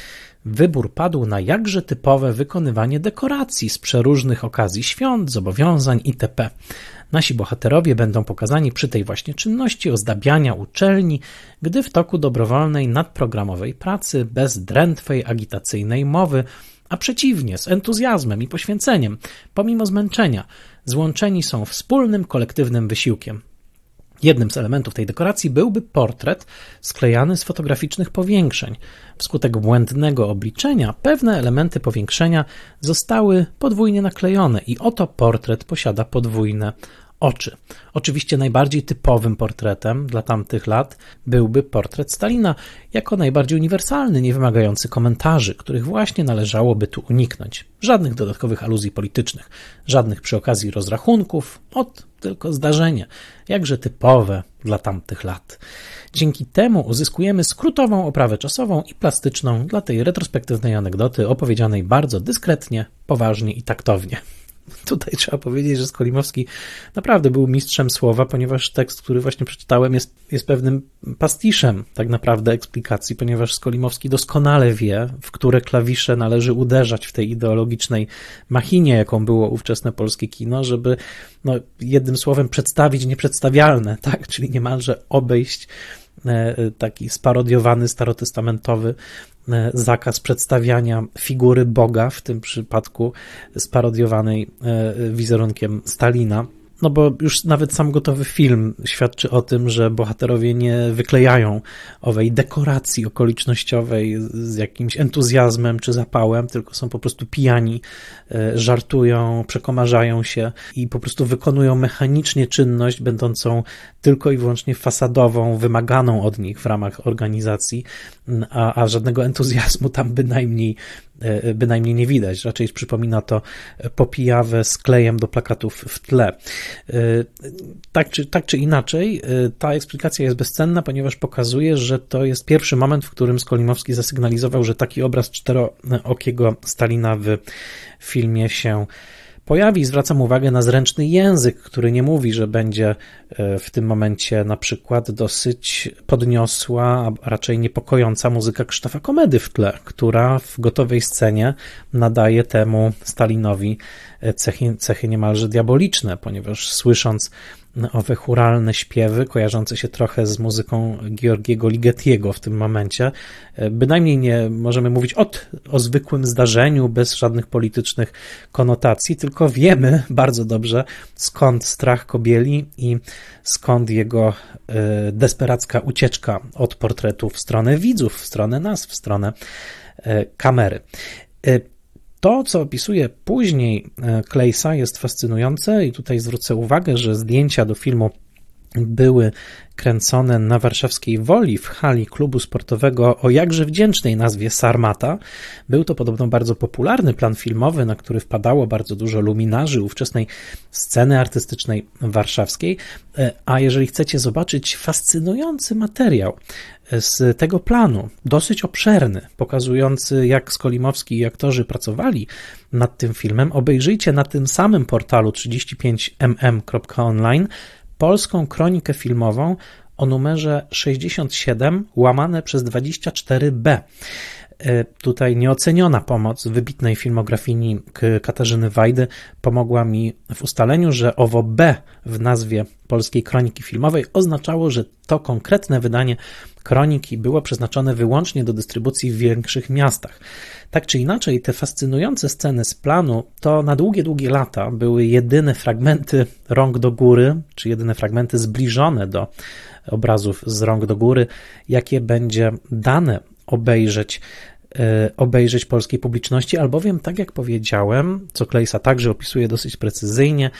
Wybór padł na jakże typowe wykonywanie dekoracji z przeróżnych okazji świąt, zobowiązań itp. Nasi bohaterowie będą pokazani przy tej właśnie czynności ozdabiania uczelni, gdy w toku dobrowolnej, nadprogramowej pracy, bez drętwej, agitacyjnej mowy, a przeciwnie, z entuzjazmem i poświęceniem, pomimo zmęczenia, złączeni są wspólnym, kolektywnym wysiłkiem. Jednym z elementów tej dekoracji byłby portret sklejany z fotograficznych powiększeń. Wskutek błędnego obliczenia pewne elementy powiększenia zostały podwójnie naklejone i oto portret posiada podwójne oczy. Oczywiście najbardziej typowym portretem dla tamtych lat byłby portret Stalina, jako najbardziej uniwersalny, nie wymagający komentarzy, których właśnie należałoby tu uniknąć. Żadnych dodatkowych aluzji politycznych, żadnych przy okazji rozrachunków, ot tylko zdarzenie, jakże typowe dla tamtych lat. Dzięki temu uzyskujemy skrótową oprawę czasową i plastyczną dla tej retrospektywnej anegdoty opowiedzianej bardzo dyskretnie, poważnie i taktownie. tutaj trzeba powiedzieć, że Skolimowski naprawdę był mistrzem słowa, ponieważ tekst, który właśnie przeczytałem, jest, jest pewnym pastiszem tak naprawdę eksplikacji, ponieważ Skolimowski doskonale wie, w które klawisze należy uderzać w tej ideologicznej machinie, jaką było ówczesne polskie kino, żeby no, jednym słowem przedstawić nieprzedstawialne, tak? Czyli niemalże obejść taki sparodiowany, starotestamentowy zakaz przedstawiania figury Boga, w tym przypadku sparodiowanej wizerunkiem Stalina. No bo już nawet sam gotowy film świadczy o tym, że bohaterowie nie wyklejają owej dekoracji okolicznościowej z jakimś entuzjazmem czy zapałem, tylko są po prostu pijani, żartują, przekomarzają się i po prostu wykonują mechanicznie czynność będącą tylko i wyłącznie fasadową, wymaganą od nich w ramach organizacji, a, a żadnego entuzjazmu tam bynajmniej bynajmniej nie widać. Raczej przypomina to popijawę z klejem do plakatów w tle. Tak czy, tak czy inaczej, ta eksplikacja jest bezcenna, ponieważ pokazuje, że to jest pierwszy moment, w którym Skolimowski zasygnalizował, że taki obraz czterookiego Stalina w filmie się pojawi. Zwracam uwagę na zręczny język, który nie mówi, że będzie w tym momencie na przykład dosyć podniosła, a raczej niepokojąca muzyka Krzysztofa Komedy w tle, która w gotowej scenie nadaje temu Stalinowi cechy, cechy niemalże diaboliczne, ponieważ słysząc owe chóralne śpiewy, kojarzące się trochę z muzyką Georgiego Ligetiego w tym momencie, bynajmniej nie możemy mówić o, o zwykłym zdarzeniu, bez żadnych politycznych konotacji, tylko wiemy bardzo dobrze, skąd strach Kobieli i skąd jego desperacka ucieczka od portretu w stronę widzów, w stronę nas, w stronę kamery. To, co opisuje później Klejsa, jest fascynujące i tutaj zwrócę uwagę, że zdjęcia do filmu były kręcone na warszawskiej Woli w hali klubu sportowego o jakże wdzięcznej nazwie Sarmata. Był to podobno bardzo popularny plan filmowy, na który wpadało bardzo dużo luminarzy ówczesnej sceny artystycznej warszawskiej, a jeżeli chcecie zobaczyć fascynujący materiał z tego planu, dosyć obszerny, pokazujący jak Skolimowski i aktorzy pracowali nad tym filmem, obejrzyjcie na tym samym portalu trzydzieści pięć m m kropka online polską kronikę filmową o numerze sześćdziesiąt siedem łamane przez dwadzieścia cztery b. Tutaj nieoceniona pomoc wybitnej filmografini Katarzyny Wajdy pomogła mi w ustaleniu, że owo B w nazwie Polskiej Kroniki Filmowej oznaczało, że to konkretne wydanie kroniki było przeznaczone wyłącznie do dystrybucji w większych miastach. Tak czy inaczej, te fascynujące sceny z planu to na długie, długie lata były jedyne fragmenty Rąk do góry, czy jedyne fragmenty zbliżone do obrazów z Rąk do góry, jakie będzie dane obejrzeć, obejrzeć polskiej publiczności, albowiem, tak jak powiedziałem, co Klejsa także opisuje dosyć precyzyjnie,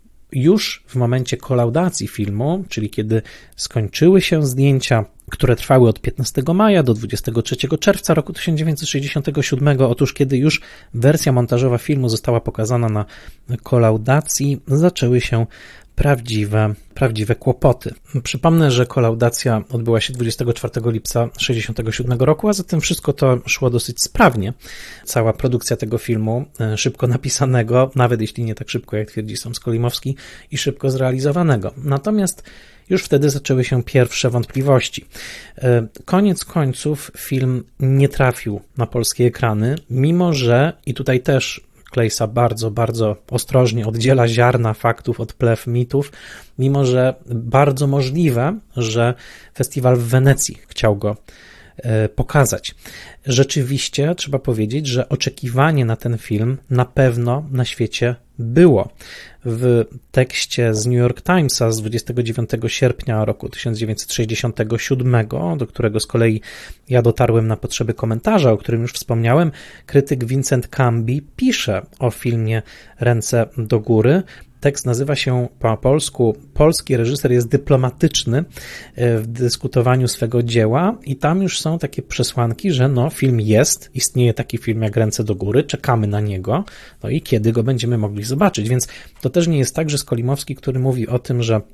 już w momencie kolaudacji filmu, czyli kiedy skończyły się zdjęcia, które trwały od piętnastego maja do dwudziestego trzeciego czerwca roku tysiąc dziewięćset sześćdziesiątego siódmego, otóż kiedy już wersja montażowa filmu została pokazana na kolaudacji, zaczęły się prawdziwe, prawdziwe kłopoty. Przypomnę, że kolaudacja odbyła się dwudziestego czwartego lipca tysiąc dziewięćset sześćdziesiątego siódmego roku, a zatem wszystko to szło dosyć sprawnie. Cała produkcja tego filmu, szybko napisanego, nawet jeśli nie tak szybko, jak twierdzi sam Skolimowski, i szybko zrealizowanego. Natomiast już wtedy zaczęły się pierwsze wątpliwości. Koniec końców film nie trafił na polskie ekrany, mimo że, i tutaj też Klejsa bardzo, bardzo ostrożnie oddziela ziarna faktów od plew mitów, mimo że bardzo możliwe, że festiwal w Wenecji chciał go pokazać. Rzeczywiście trzeba powiedzieć, że oczekiwanie na ten film na pewno na świecie było. W tekście z New York Timesa z dwudziestego dziewiątego sierpnia roku tysiąc dziewięćset sześćdziesiątego siódmego, do którego z kolei ja dotarłem na potrzeby komentarza, o którym już wspomniałem, krytyk Vincent Cambi pisze o filmie Ręce do góry. Tekst nazywa się po polsku Polski reżyser jest dyplomatyczny w dyskutowaniu swego dzieła i tam już są takie przesłanki, że no film jest, istnieje taki film jak Ręce do góry, czekamy na niego, no i kiedy go będziemy mogli zobaczyć, więc to też nie jest tak, że Skolimowski, który mówi o tym, że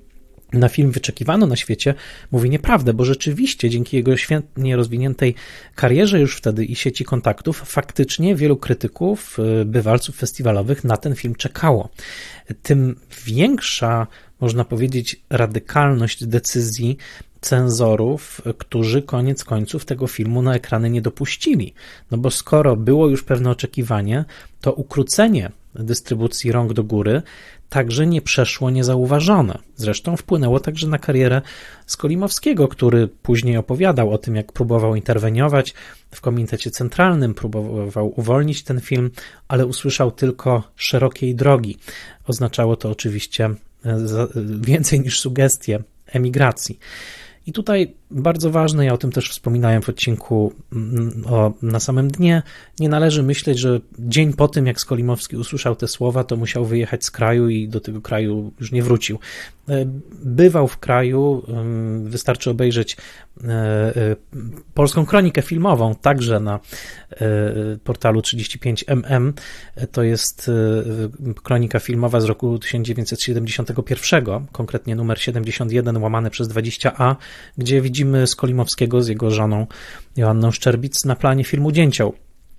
na film wyczekiwano na świecie, mówi nieprawdę, bo rzeczywiście dzięki jego świetnie rozwiniętej karierze już wtedy i sieci kontaktów, faktycznie wielu krytyków, bywalców festiwalowych na ten film czekało. Tym większa, można powiedzieć, radykalność decyzji cenzorów, którzy koniec końców tego filmu na ekrany nie dopuścili. No bo skoro było już pewne oczekiwanie, to ukrócenie dystrybucji Rąk do góry także nie przeszło niezauważone. Zresztą wpłynęło także na karierę Skolimowskiego, który później opowiadał o tym, jak próbował interweniować w Komitecie Centralnym, próbował uwolnić ten film, ale usłyszał tylko szerokiej drogi. Oznaczało to oczywiście więcej niż sugestie emigracji. I tutaj bardzo ważne, ja o tym też wspominałem w odcinku o, na samym dnie, nie należy myśleć, że dzień po tym, jak Skolimowski usłyszał te słowa, to musiał wyjechać z kraju i do tego kraju już nie wrócił. Bywał w kraju, wystarczy obejrzeć Polską Kronikę Filmową, także na portalu trzydzieści pięć M M. To jest kronika filmowa z roku tysiąc dziewięćset siedemdziesiątego pierwszego, konkretnie numer siedemdziesiąt jeden łamane przez dwadzieścia A, gdzie widzimy Skolimowskiego z jego żoną Joanną Szczerbic na planie filmu Dzięcioł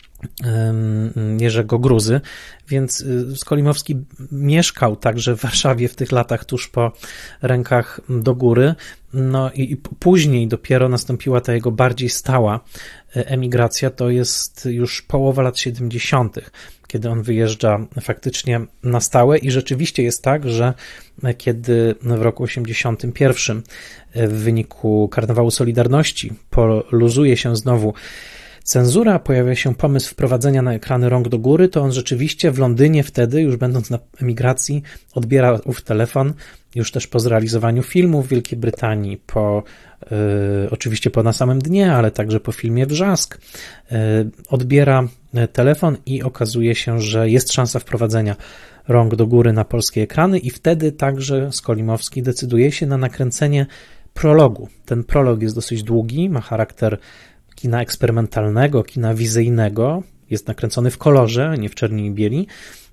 Jerzego Gruzy, więc Skolimowski mieszkał także w Warszawie w tych latach tuż po Rękach do góry, no i, i później dopiero nastąpiła ta jego bardziej stała emigracja, to jest już połowa lat siedemdziesiątych, kiedy on wyjeżdża faktycznie na stałe i rzeczywiście jest tak, że kiedy w roku osiemdziesiątym pierwszym w wyniku Karnawału Solidarności poluzuje się znowu cenzura, pojawia się pomysł wprowadzenia na ekrany Rąk do góry, to on rzeczywiście w Londynie wtedy, już będąc na emigracji, odbiera ów telefon, już też po zrealizowaniu filmu w Wielkiej Brytanii, po y, oczywiście po Na samym dnie, ale także po filmie Wrzask, y, odbiera telefon i okazuje się, że jest szansa wprowadzenia Rąk do góry na polskie ekrany i wtedy także Skolimowski decyduje się na nakręcenie prologu. Ten prolog jest dosyć długi, ma charakter kina eksperymentalnego, kina wizyjnego, jest nakręcony w kolorze, nie w czerni i bieli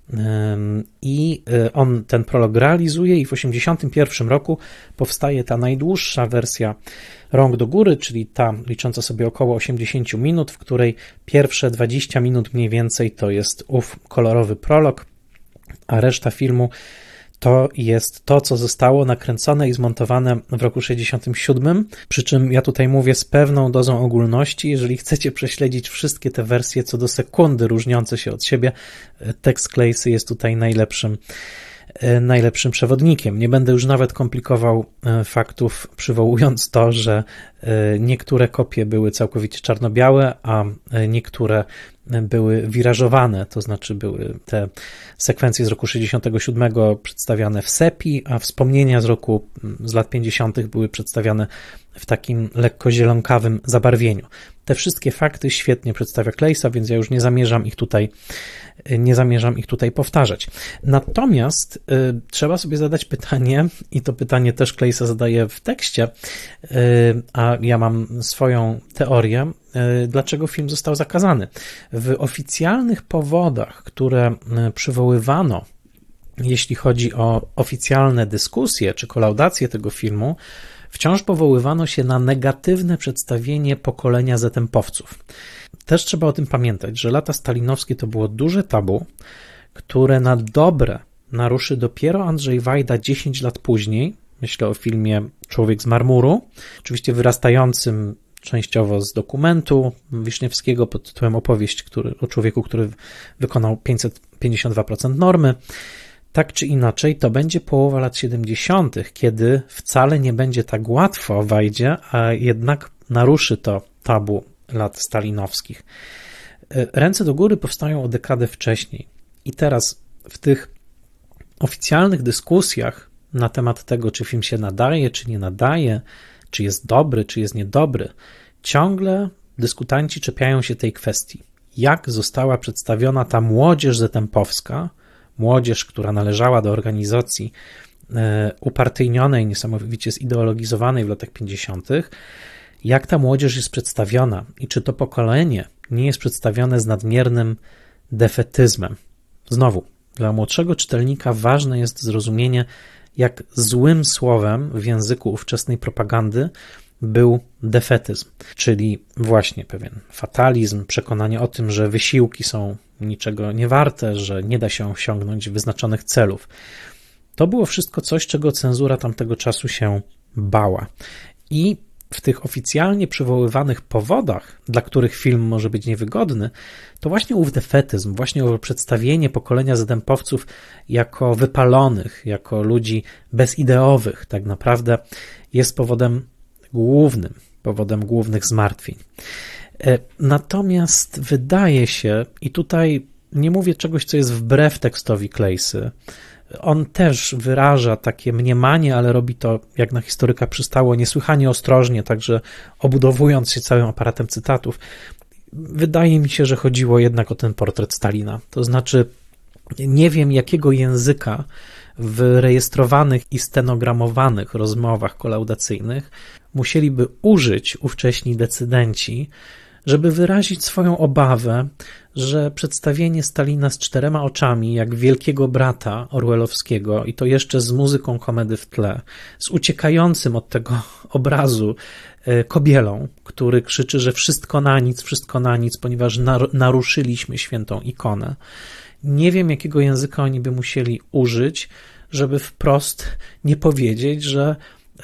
i on ten prolog realizuje i w osiemdziesiątym pierwszym roku powstaje ta najdłuższa wersja Rąk do góry, czyli ta licząca sobie około osiemdziesiąt minut, w której pierwsze dwadzieścia minut mniej więcej to jest ów kolorowy prolog, a reszta filmu to jest to, co zostało nakręcone i zmontowane w roku sześćdziesiątym siódmym, przy czym ja tutaj mówię z pewną dozą ogólności. Jeżeli chcecie prześledzić wszystkie te wersje co do sekundy różniące się od siebie, tekst Klejsy jest tutaj najlepszym, najlepszym przewodnikiem. Nie będę już nawet komplikował faktów, przywołując to, że niektóre kopie były całkowicie czarno-białe, a niektóre były wirażowane, to znaczy były te sekwencje z roku sześćdziesiątego siódmego przedstawiane w sepi, a wspomnienia z roku, z lat pięćdziesiątych były przedstawiane w takim lekko zielonkawym zabarwieniu. Te wszystkie fakty świetnie przedstawia Klejsa, więc ja już nie zamierzam ich tutaj, nie zamierzam ich tutaj powtarzać. Natomiast y, trzeba sobie zadać pytanie, i to pytanie też Klejsa zadaje w tekście, y, a ja mam swoją teorię, y, dlaczego film został zakazany. W oficjalnych powodach, które przywoływano, jeśli chodzi o oficjalne dyskusje czy kolaudacje tego filmu, wciąż powoływano się na negatywne przedstawienie pokolenia zetempowców. Też trzeba o tym pamiętać, że lata stalinowskie to było duże tabu, które na dobre naruszy dopiero Andrzej Wajda dziesięć lat później. Myślę o filmie Człowiek z marmuru, oczywiście wyrastającym częściowo z dokumentu Wiszniewskiego pod tytułem Opowieść który, o człowieku, który wykonał pięćset pięćdziesiąt dwa procent normy. Tak czy inaczej, to będzie połowa lat siedemdziesiątych, kiedy wcale nie będzie tak łatwo Wajdzie, a jednak naruszy to tabu lat stalinowskich. Ręce do góry powstają o dekadę wcześniej i teraz w tych oficjalnych dyskusjach na temat tego, czy film się nadaje, czy nie nadaje, czy jest dobry, czy jest niedobry, ciągle dyskutanci czepiają się tej kwestii. Jak została przedstawiona ta młodzież zetempowska, młodzież, która należała do organizacji upartyjnionej, niesamowicie zideologizowanej w latach pięćdziesiątych, jak ta młodzież jest przedstawiona i czy to pokolenie nie jest przedstawione z nadmiernym defetyzmem. Znowu, dla młodszego czytelnika ważne jest zrozumienie, jak złym słowem w języku ówczesnej propagandy był defetyzm, czyli właśnie pewien fatalizm, przekonanie o tym, że wysiłki są niczego nie warte, że nie da się osiągnąć wyznaczonych celów. To było wszystko coś, czego cenzura tamtego czasu się bała. I w tych oficjalnie przywoływanych powodach, dla których film może być niewygodny, to właśnie ów defetyzm, właśnie owo przedstawienie pokolenia zedempowców jako wypalonych, jako ludzi bezideowych tak naprawdę jest powodem głównym, powodem głównych zmartwień. Natomiast wydaje się, i tutaj nie mówię czegoś, co jest wbrew tekstowi Klejsy, on też wyraża takie mniemanie, ale robi to, jak na historyka przystało, niesłychanie ostrożnie, także obudowując się całym aparatem cytatów. Wydaje mi się, że chodziło jednak o ten portret Stalina. To znaczy, nie wiem, jakiego języka w rejestrowanych i stenogramowanych rozmowach kolaudacyjnych musieliby użyć ówcześni decydenci, żeby wyrazić swoją obawę, że przedstawienie Stalina z czterema oczami, jak wielkiego brata orwellowskiego, i to jeszcze z muzyką komedy w tle, z uciekającym od tego obrazu kobielą, który krzyczy, że wszystko na nic, wszystko na nic, ponieważ naruszyliśmy świętą ikonę. Nie wiem, jakiego języka oni by musieli użyć, żeby wprost nie powiedzieć, że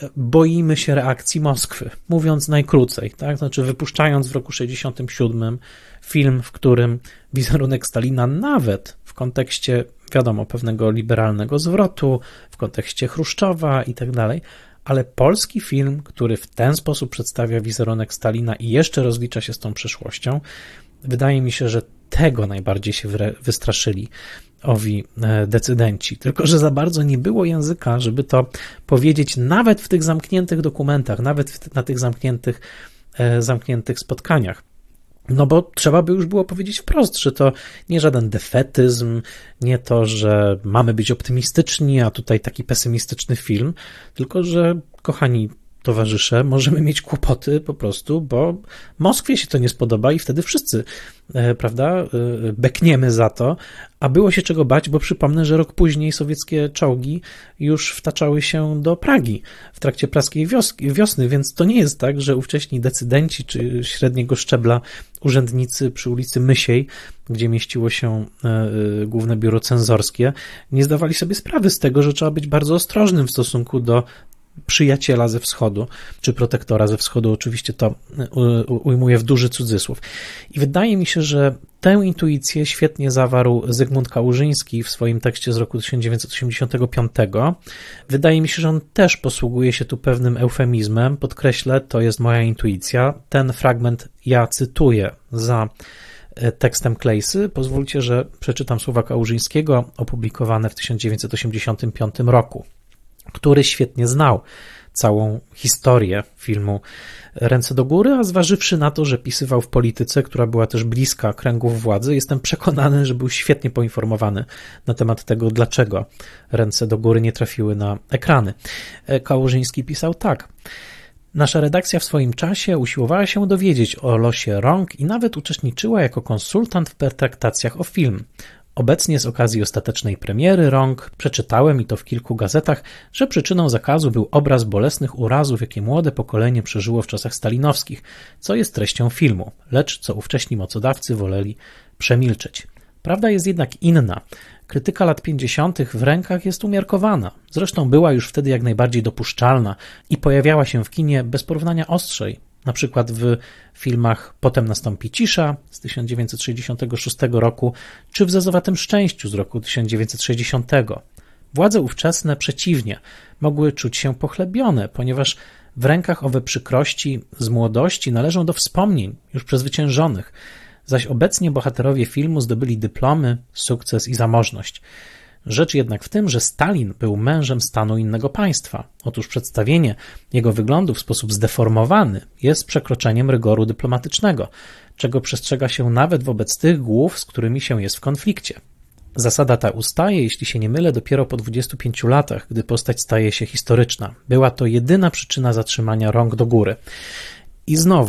boimy się reakcji Moskwy, mówiąc najkrócej, tak? Znaczy wypuszczając w roku sześćdziesiątym siódmym film, w którym wizerunek Stalina nawet w kontekście, wiadomo, pewnego liberalnego zwrotu, w kontekście Chruszczowa i tak dalej, ale polski film, który w ten sposób przedstawia wizerunek Stalina i jeszcze rozlicza się z tą przeszłością, wydaje mi się, że tego najbardziej się wystraszyli owi decydenci. Tylko że za bardzo nie było języka, żeby to powiedzieć nawet w tych zamkniętych dokumentach, nawet w, na tych zamkniętych, zamkniętych spotkaniach. No bo trzeba by już było powiedzieć wprost, że to nie żaden defetyzm, nie to, że mamy być optymistyczni, a tutaj taki pesymistyczny film, tylko że, kochani towarzysze, możemy mieć kłopoty po prostu, bo Moskwie się to nie spodoba i wtedy wszyscy, prawda, bekniemy za to, a było się czego bać, bo przypomnę, że rok później sowieckie czołgi już wtaczały się do Pragi w trakcie praskiej wioski, wiosny, więc to nie jest tak, że ówcześni decydenci czy średniego szczebla urzędnicy przy ulicy Mysiej, gdzie mieściło się Główne Biuro Cenzorskie, nie zdawali sobie sprawy z tego, że trzeba być bardzo ostrożnym w stosunku do przyjaciela ze wschodu, czy protektora ze wschodu, oczywiście to ujmuję w duży cudzysłów. I wydaje mi się, że tę intuicję świetnie zawarł Zygmunt Kałużyński w swoim tekście z roku tysiąc dziewięćset osiemdziesiątego piątego. Wydaje mi się, że on też posługuje się tu pewnym eufemizmem. Podkreślę, to jest moja intuicja. Ten fragment ja cytuję za tekstem Klejsy. Pozwólcie, że przeczytam słowa Kałużyńskiego opublikowane w tysiąc dziewięćset osiemdziesiątym piątym roku, który świetnie znał całą historię filmu Ręce do góry, a zważywszy na to, że pisywał w polityce, która była też bliska kręgów władzy, jestem przekonany, że był świetnie poinformowany na temat tego, dlaczego Ręce do góry nie trafiły na ekrany. Kałużyński pisał tak. Nasza redakcja w swoim czasie usiłowała się dowiedzieć o losie rąk i nawet uczestniczyła jako konsultant w pertraktacjach o film. Obecnie z okazji ostatecznej premiery Rąk przeczytałem, i to w kilku gazetach, że przyczyną zakazu był obraz bolesnych urazów, jakie młode pokolenie przeżyło w czasach stalinowskich, co jest treścią filmu, lecz co ówcześni mocodawcy woleli przemilczeć. Prawda jest jednak inna. Krytyka lat pięćdziesiątych w Rękach jest umiarkowana. Zresztą była już wtedy jak najbardziej dopuszczalna i pojawiała się w kinie bez porównania ostrzej. Na przykład w filmach Potem nastąpi cisza z tysiąc dziewięćset sześćdziesiątego szóstego roku, czy w Zezowatym szczęściu z roku tysiąc dziewięćset sześćdziesiątego. Władze ówczesne przeciwnie, mogły czuć się pochlebione, ponieważ w Rękach owe przykrości z młodości należą do wspomnień już przezwyciężonych, zaś obecnie bohaterowie filmu zdobyli dyplomy, sukces i zamożność. Rzecz jednak w tym, że Stalin był mężem stanu innego państwa. Otóż przedstawienie jego wyglądu w sposób zdeformowany jest przekroczeniem rygoru dyplomatycznego, czego przestrzega się nawet wobec tych głów, z którymi się jest w konflikcie. Zasada ta ustaje, jeśli się nie mylę, dopiero po dwudziestu pięciu latach, gdy postać staje się historyczna. Była to jedyna przyczyna zatrzymania Rąk do góry. I znowu,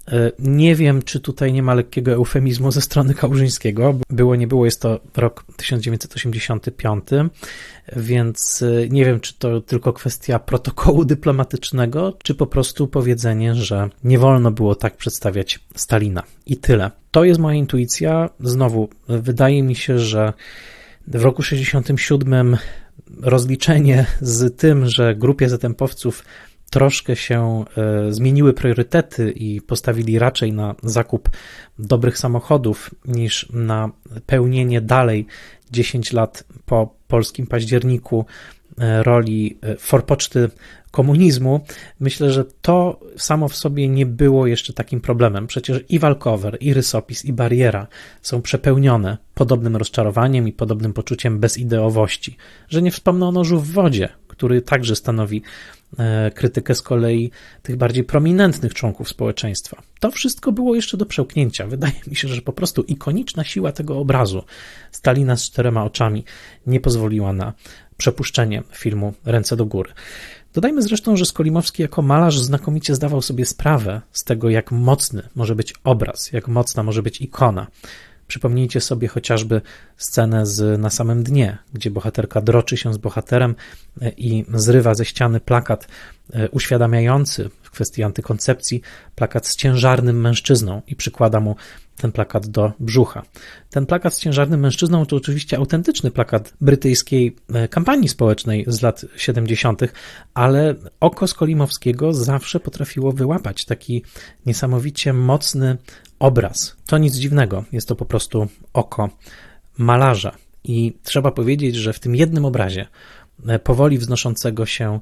Nie wiem, czy tutaj nie ma lekkiego eufemizmu ze strony Kałużyńskiego. Było, nie było, jest to rok tysiąc dziewięćset osiemdziesiąty piąty, więc nie wiem, czy to tylko kwestia protokołu dyplomatycznego, czy po prostu powiedzenie, że nie wolno było tak przedstawiać Stalina. I tyle. To jest moja intuicja. Znowu, wydaje mi się, że w roku sześćdziesiątym siódmym rozliczenie z tym, że grupie zastępowców troszkę się e, zmieniły priorytety i postawili raczej na zakup dobrych samochodów niż na pełnienie dalej dziesięć lat po polskim październiku e, roli e, forpoczty komunizmu. Myślę, że to samo w sobie nie było jeszcze takim problemem. Przecież i walkover, i rysopis, i bariera są przepełnione podobnym rozczarowaniem i podobnym poczuciem bezideowości. Że nie wspomnę o nożu w wodzie, który także stanowi krytykę z kolei tych bardziej prominentnych członków społeczeństwa. To wszystko było jeszcze do przełknięcia. Wydaje mi się, że po prostu ikoniczna siła tego obrazu Stalina z czterema oczami nie pozwoliła na przepuszczenie filmu Ręce do góry. Dodajmy zresztą, że Skolimowski jako malarz znakomicie zdawał sobie sprawę z tego, jak mocny może być obraz, jak mocna może być ikona. Przypomnijcie sobie chociażby scenę z Na samym dnie, gdzie bohaterka droczy się z bohaterem i zrywa ze ściany plakat uświadamiający w kwestii antykoncepcji, plakat z ciężarnym mężczyzną i przykłada mu ten plakat do brzucha. Ten plakat z ciężarnym mężczyzną to oczywiście autentyczny plakat brytyjskiej kampanii społecznej z lat siedemdziesiątych, ale oko Skolimowskiego zawsze potrafiło wyłapać taki niesamowicie mocny obraz. To nic dziwnego, jest to po prostu oko malarza. I trzeba powiedzieć, że w tym jednym obrazie, powoli wznoszącego się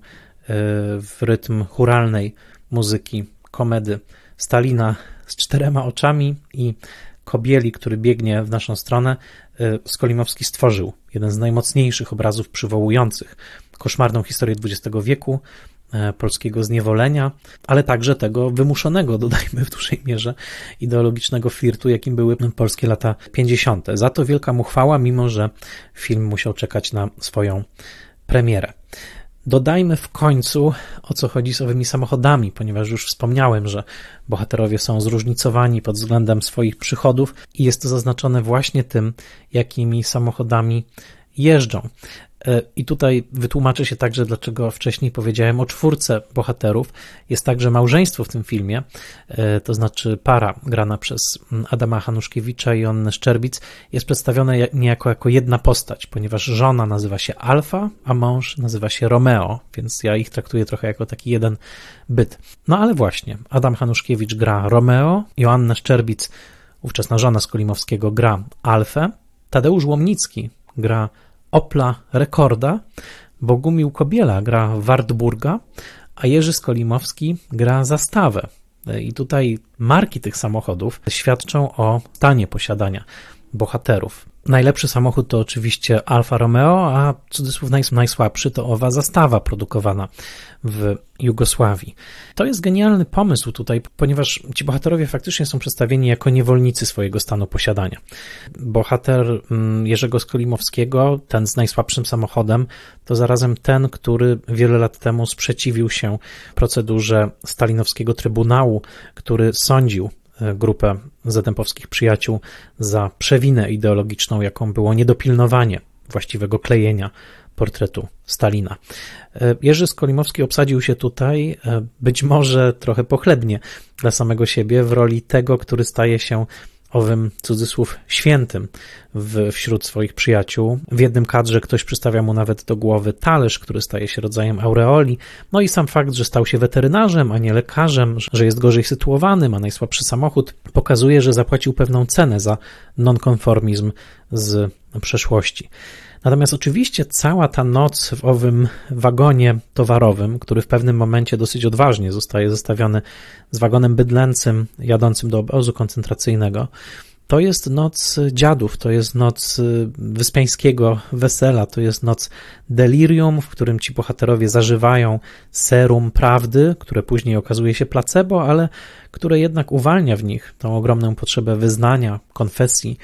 w rytm chóralnej muzyki, komedy Stalina z czterema oczami i Kobieli, który biegnie w naszą stronę, Skolimowski stworzył jeden z najmocniejszych obrazów przywołujących koszmarną historię dwudziestego wieku, polskiego zniewolenia, ale także tego wymuszonego, dodajmy w dużej mierze, ideologicznego flirtu, jakim były polskie lata pięćdziesiąte. Za to wielka mu chwała, mimo że film musiał czekać na swoją premierę. Dodajmy w końcu, o co chodzi z owymi samochodami, ponieważ już wspomniałem, że bohaterowie są zróżnicowani pod względem swoich przychodów i jest to zaznaczone właśnie tym, jakimi samochodami jeżdżą. I tutaj wytłumaczę się także, dlaczego wcześniej powiedziałem o czwórce bohaterów. Jest także małżeństwo w tym filmie, to znaczy para grana przez Adama Hanuszkiewicza i Joannę Szczerbic jest przedstawione niejako jako jedna postać, ponieważ żona nazywa się Alfa, a mąż nazywa się Romeo, więc ja ich traktuję trochę jako taki jeden byt. No ale właśnie, Adam Hanuszkiewicz gra Romeo, Joanna Szczerbic, ówczesna żona Skolimowskiego, gra Alfę, Tadeusz Łomnicki gra Opla Rekorda, Bogumił Kobiela gra Wartburga, a Jerzy Skolimowski gra Zastawę. I tutaj marki tych samochodów świadczą o stanie posiadania bohaterów. Najlepszy samochód to oczywiście Alfa Romeo, a cudzysłów najsłabszy to owa Zastawa produkowana w Jugosławii. To jest genialny pomysł tutaj, ponieważ ci bohaterowie faktycznie są przedstawieni jako niewolnicy swojego stanu posiadania. Bohater Jerzego Skolimowskiego, ten z najsłabszym samochodem, to zarazem ten, który wiele lat temu sprzeciwił się procedurze stalinowskiego trybunału, który sądził grupę zatępowskich przyjaciół za przewinę ideologiczną, jaką było niedopilnowanie właściwego klejenia portretu Stalina. Jerzy Skolimowski obsadził się tutaj być może trochę pochlebnie dla samego siebie w roli tego, który staje się owym cudzysłów świętym w, wśród swoich przyjaciół. W jednym kadrze ktoś przystawia mu nawet do głowy talerz, który staje się rodzajem aureoli. No i sam fakt, że stał się weterynarzem, a nie lekarzem, że jest gorzej sytuowany, ma najsłabszy samochód, pokazuje, że zapłacił pewną cenę za nonkonformizm z przeszłości. Natomiast oczywiście cała ta noc w owym wagonie towarowym, który w pewnym momencie dosyć odważnie zostaje zestawiony z wagonem bydlęcym jadącym do obozu koncentracyjnego, to jest noc dziadów, to jest noc wyspiańskiego wesela, to jest noc delirium, w którym ci bohaterowie zażywają serum prawdy, które później okazuje się placebo, ale które jednak uwalnia w nich tą ogromną potrzebę wyznania, konfesji,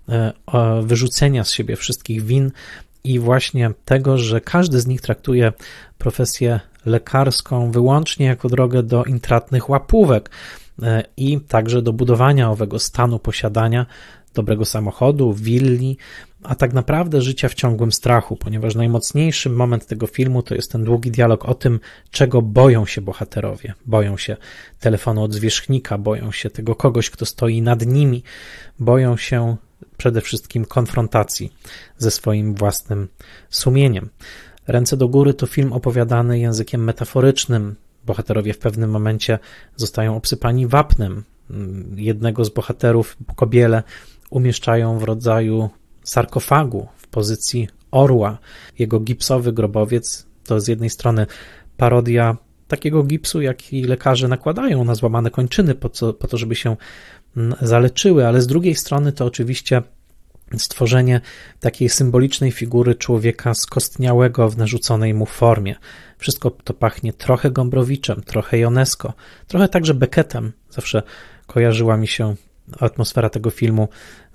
wyrzucenia z siebie wszystkich win i właśnie tego, że każdy z nich traktuje profesję lekarską wyłącznie jako drogę do intratnych łapówek, i także do budowania owego stanu posiadania dobrego samochodu, willi, a tak naprawdę życia w ciągłym strachu, ponieważ najmocniejszy moment tego filmu to jest ten długi dialog o tym, czego boją się bohaterowie. Boją się telefonu od zwierzchnika, boją się tego kogoś, kto stoi nad nimi, boją się przede wszystkim konfrontacji ze swoim własnym sumieniem. Ręce do góry to film opowiadany językiem metaforycznym. Bohaterowie w pewnym momencie zostają obsypani wapnem. Jednego z bohaterów, Kobielę, umieszczają w rodzaju sarkofagu w pozycji orła. Jego gipsowy grobowiec to z jednej strony parodia takiego gipsu, jaki lekarze nakładają na złamane kończyny po, co, po to, żeby się zaleczyły, ale z drugiej strony to oczywiście stworzenie takiej symbolicznej figury człowieka skostniałego w narzuconej mu formie. Wszystko to pachnie trochę Gombrowiczem, trochę Ionesco, trochę także Beckettem. Zawsze kojarzyła mi się atmosfera tego filmu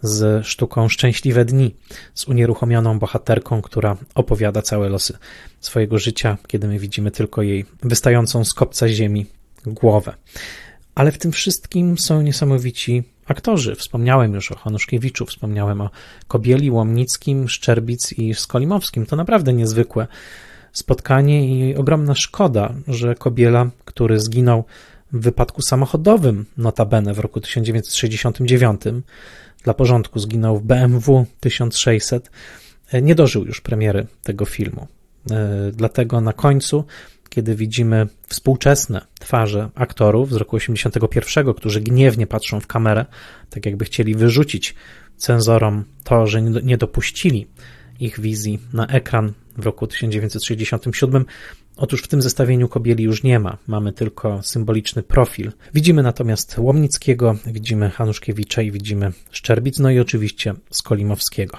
z sztuką Szczęśliwe dni, z unieruchomioną bohaterką, która opowiada całe losy swojego życia, kiedy my widzimy tylko jej wystającą z kopca ziemi głowę. Ale w tym wszystkim są niesamowici aktorzy. Wspomniałem już o Hanuszkiewiczu, wspomniałem o Kobieli, Łomnickim, Szczerbic i Skolimowskim. To naprawdę niezwykłe spotkanie i ogromna szkoda, że Kobiela, który zginął w wypadku samochodowym, notabene w roku tysiąc dziewięćset sześćdziesiątym dziewiątym, dla porządku zginął w B M W tysiąc sześćset, nie dożył już premiery tego filmu. Dlatego na końcu, kiedy widzimy współczesne twarze aktorów z roku osiemdziesiątego pierwszego, którzy gniewnie patrzą w kamerę, tak jakby chcieli wyrzucić cenzorom to, że nie dopuścili ich wizji na ekran w roku tysiąc dziewięćset sześćdziesiątym siódmym. Otóż w tym zestawieniu Kobieli już nie ma, mamy tylko symboliczny profil. Widzimy natomiast Łomnickiego, widzimy Hanuszkiewicza i widzimy Szczerbic, no i oczywiście Skolimowskiego.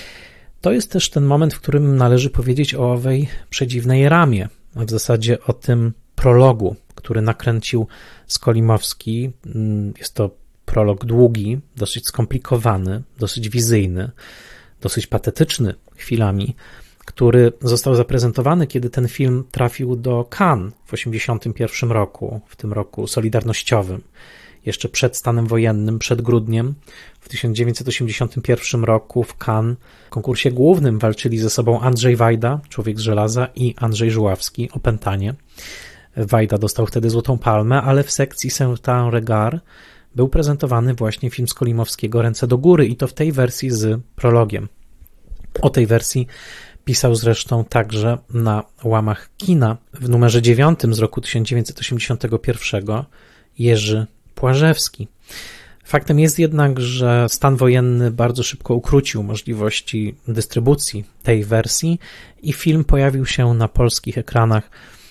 To jest też ten moment, w którym należy powiedzieć o owej przedziwnej ramie, a w zasadzie o tym prologu, który nakręcił Skolimowski. Jest to prolog długi, dosyć skomplikowany, dosyć wizyjny, dosyć patetyczny chwilami, który został zaprezentowany, kiedy ten film trafił do Cannes w osiemdziesiątym pierwszym roku, w tym roku solidarnościowym, jeszcze przed stanem wojennym, przed grudniem. W tysiąc dziewięćset osiemdziesiątym pierwszym roku w Cannes w konkursie głównym walczyli ze sobą Andrzej Wajda, Człowiek z żelaza, i Andrzej Żuławski, Opętanie. Wajda dostał wtedy Złotą Palmę, ale w sekcji Saint-Regard był prezentowany właśnie film Skolimowskiego Ręce do góry i to w tej wersji z prologiem. O tej wersji pisał zresztą także na łamach kina w numerze dziewiątym z roku tysiąc dziewięćset osiemdziesiątego pierwszego Jerzy Płażewski. Faktem jest jednak, że stan wojenny bardzo szybko ukrócił możliwości dystrybucji tej wersji i film pojawił się na polskich ekranach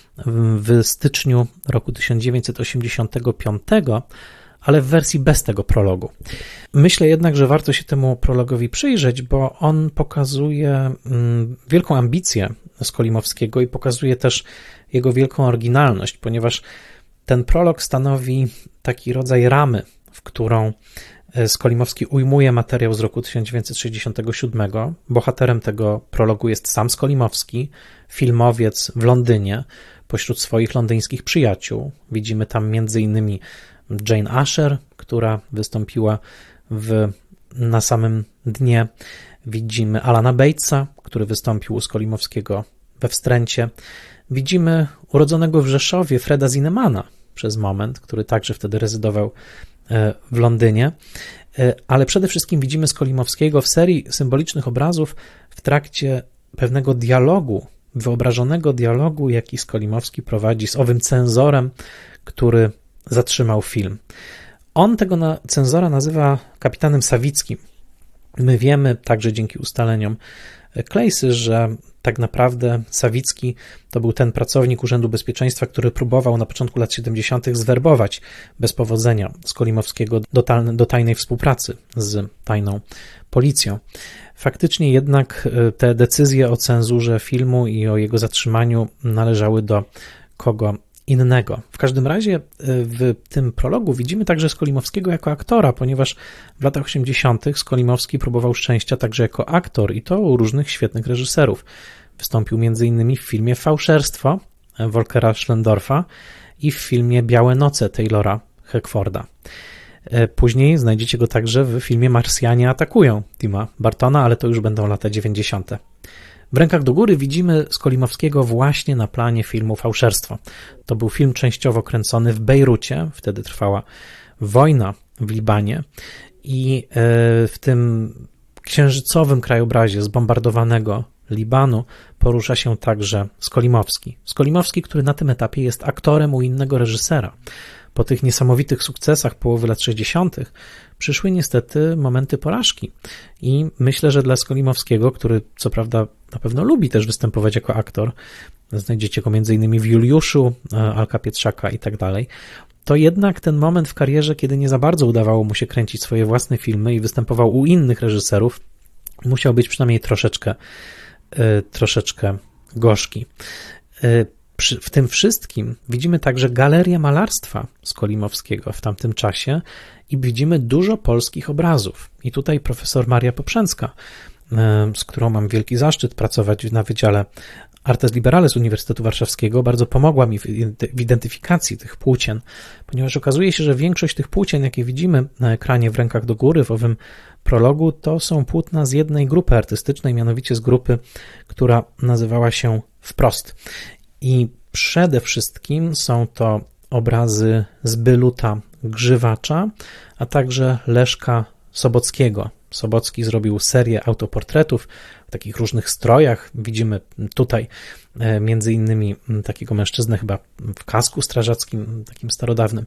w styczniu roku tysiąc dziewięćset osiemdziesiątego piątego, ale w wersji bez tego prologu. Myślę jednak, że warto się temu prologowi przyjrzeć, bo on pokazuje wielką ambicję Skolimowskiego i pokazuje też jego wielką oryginalność, ponieważ ten prolog stanowi taki rodzaj ramy, w którą Skolimowski ujmuje materiał z roku tysiąc dziewięćset sześćdziesiątego siódmego. Bohaterem tego prologu jest sam Skolimowski, filmowiec w Londynie, pośród swoich londyńskich przyjaciół. Widzimy tam między innymi Jane Asher, która wystąpiła w, na samym dnie. Widzimy Alana Batesa, który wystąpił u Skolimowskiego we Wstręcie. Widzimy urodzonego w Rzeszowie Freda Zinnemana przez moment, który także wtedy rezydował w Londynie, ale przede wszystkim widzimy Skolimowskiego w serii symbolicznych obrazów w trakcie pewnego dialogu, wyobrażonego dialogu, jaki Skolimowski prowadzi z owym cenzorem, który zatrzymał film. On tego na, cenzora nazywa kapitanem Sawickim. My wiemy także dzięki ustaleniom Klejsy, że tak naprawdę Sawicki to był ten pracownik Urzędu Bezpieczeństwa, który próbował na początku lat siedemdziesiątych zwerbować bez powodzenia Skolimowskiego do, tal, do tajnej współpracy z tajną policją. Faktycznie jednak te decyzje o cenzurze filmu i o jego zatrzymaniu należały do kogo innego. W każdym razie w tym prologu widzimy także Skolimowskiego jako aktora, ponieważ w latach osiemdziesiątych Skolimowski próbował szczęścia także jako aktor i to u różnych świetnych reżyserów. Wystąpił między innymi w filmie Fałszerstwo Volkera Schlendorfa i w filmie Białe noce Taylora Hackforda. Później znajdziecie go także w filmie Marsjanie atakują Tima Burtona, ale to już będą lata dziewięćdziesiąte. W Rękach do góry widzimy Skolimowskiego właśnie na planie filmu Fałszerstwo. To był film częściowo kręcony w Bejrucie, wtedy trwała wojna w Libanie i w tym księżycowym krajobrazie zbombardowanego Libanu porusza się także Skolimowski. Skolimowski, który na tym etapie jest aktorem u innego reżysera. Po tych niesamowitych sukcesach połowy lat sześćdziesiątych przyszły niestety momenty porażki i myślę, że dla Skolimowskiego, który co prawda na pewno lubi też występować jako aktor, znajdziecie go między innymi w Juliuszu, Alka Pietrzaka i tak dalej, to jednak ten moment w karierze, kiedy nie za bardzo udawało mu się kręcić swoje własne filmy i występował u innych reżyserów, musiał być przynajmniej troszeczkę, troszeczkę gorzki. W tym wszystkim widzimy także galerię malarstwa Skolimowskiego w tamtym czasie i widzimy dużo polskich obrazów. I tutaj profesor Maria Poprzęcka, z którą mam wielki zaszczyt pracować na Wydziale Artes Liberales Uniwersytetu Warszawskiego, bardzo pomogła mi w identyfikacji tych płócien, ponieważ okazuje się, że większość tych płócien, jakie widzimy na ekranie w Rękach do góry, w owym prologu, to są płótna z jednej grupy artystycznej, mianowicie z grupy, która nazywała się Wprost. I przede wszystkim są to obrazy Zbyluta Grzywacza, a także Leszka Sobockiego. Sobocki zrobił serię autoportretów w takich różnych strojach. Widzimy tutaj między innymi takiego mężczyznę chyba w kasku strażackim, takim starodawnym.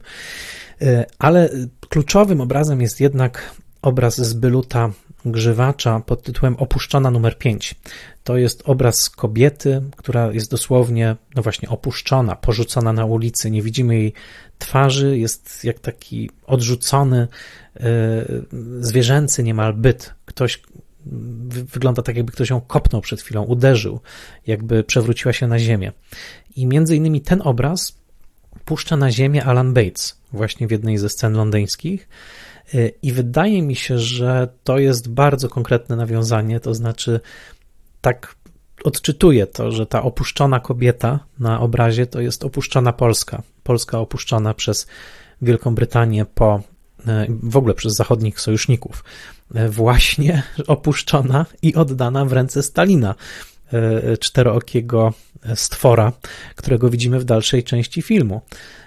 Ale kluczowym obrazem jest jednak obraz Zbyluta Grzywacza pod tytułem Opuszczona numer pięć. To jest obraz kobiety, która jest dosłownie, no właśnie, opuszczona, porzucona na ulicy. Nie widzimy jej twarzy, jest jak taki odrzucony, yy, zwierzęcy niemal byt. Ktoś, wygląda tak, jakby ktoś ją kopnął przed chwilą, uderzył, jakby przewróciła się na ziemię. I między innymi ten obraz puszcza na ziemię Alan Bates, właśnie w jednej ze scen londyńskich. I wydaje mi się, że to jest bardzo konkretne nawiązanie, to znaczy tak odczytuję to, że ta opuszczona kobieta na obrazie to jest opuszczona Polska. Polska opuszczona przez Wielką Brytanię po, w ogóle przez zachodnich sojuszników. Właśnie opuszczona i oddana w ręce Stalina, czterookiego stwora, którego widzimy w dalszej części filmu.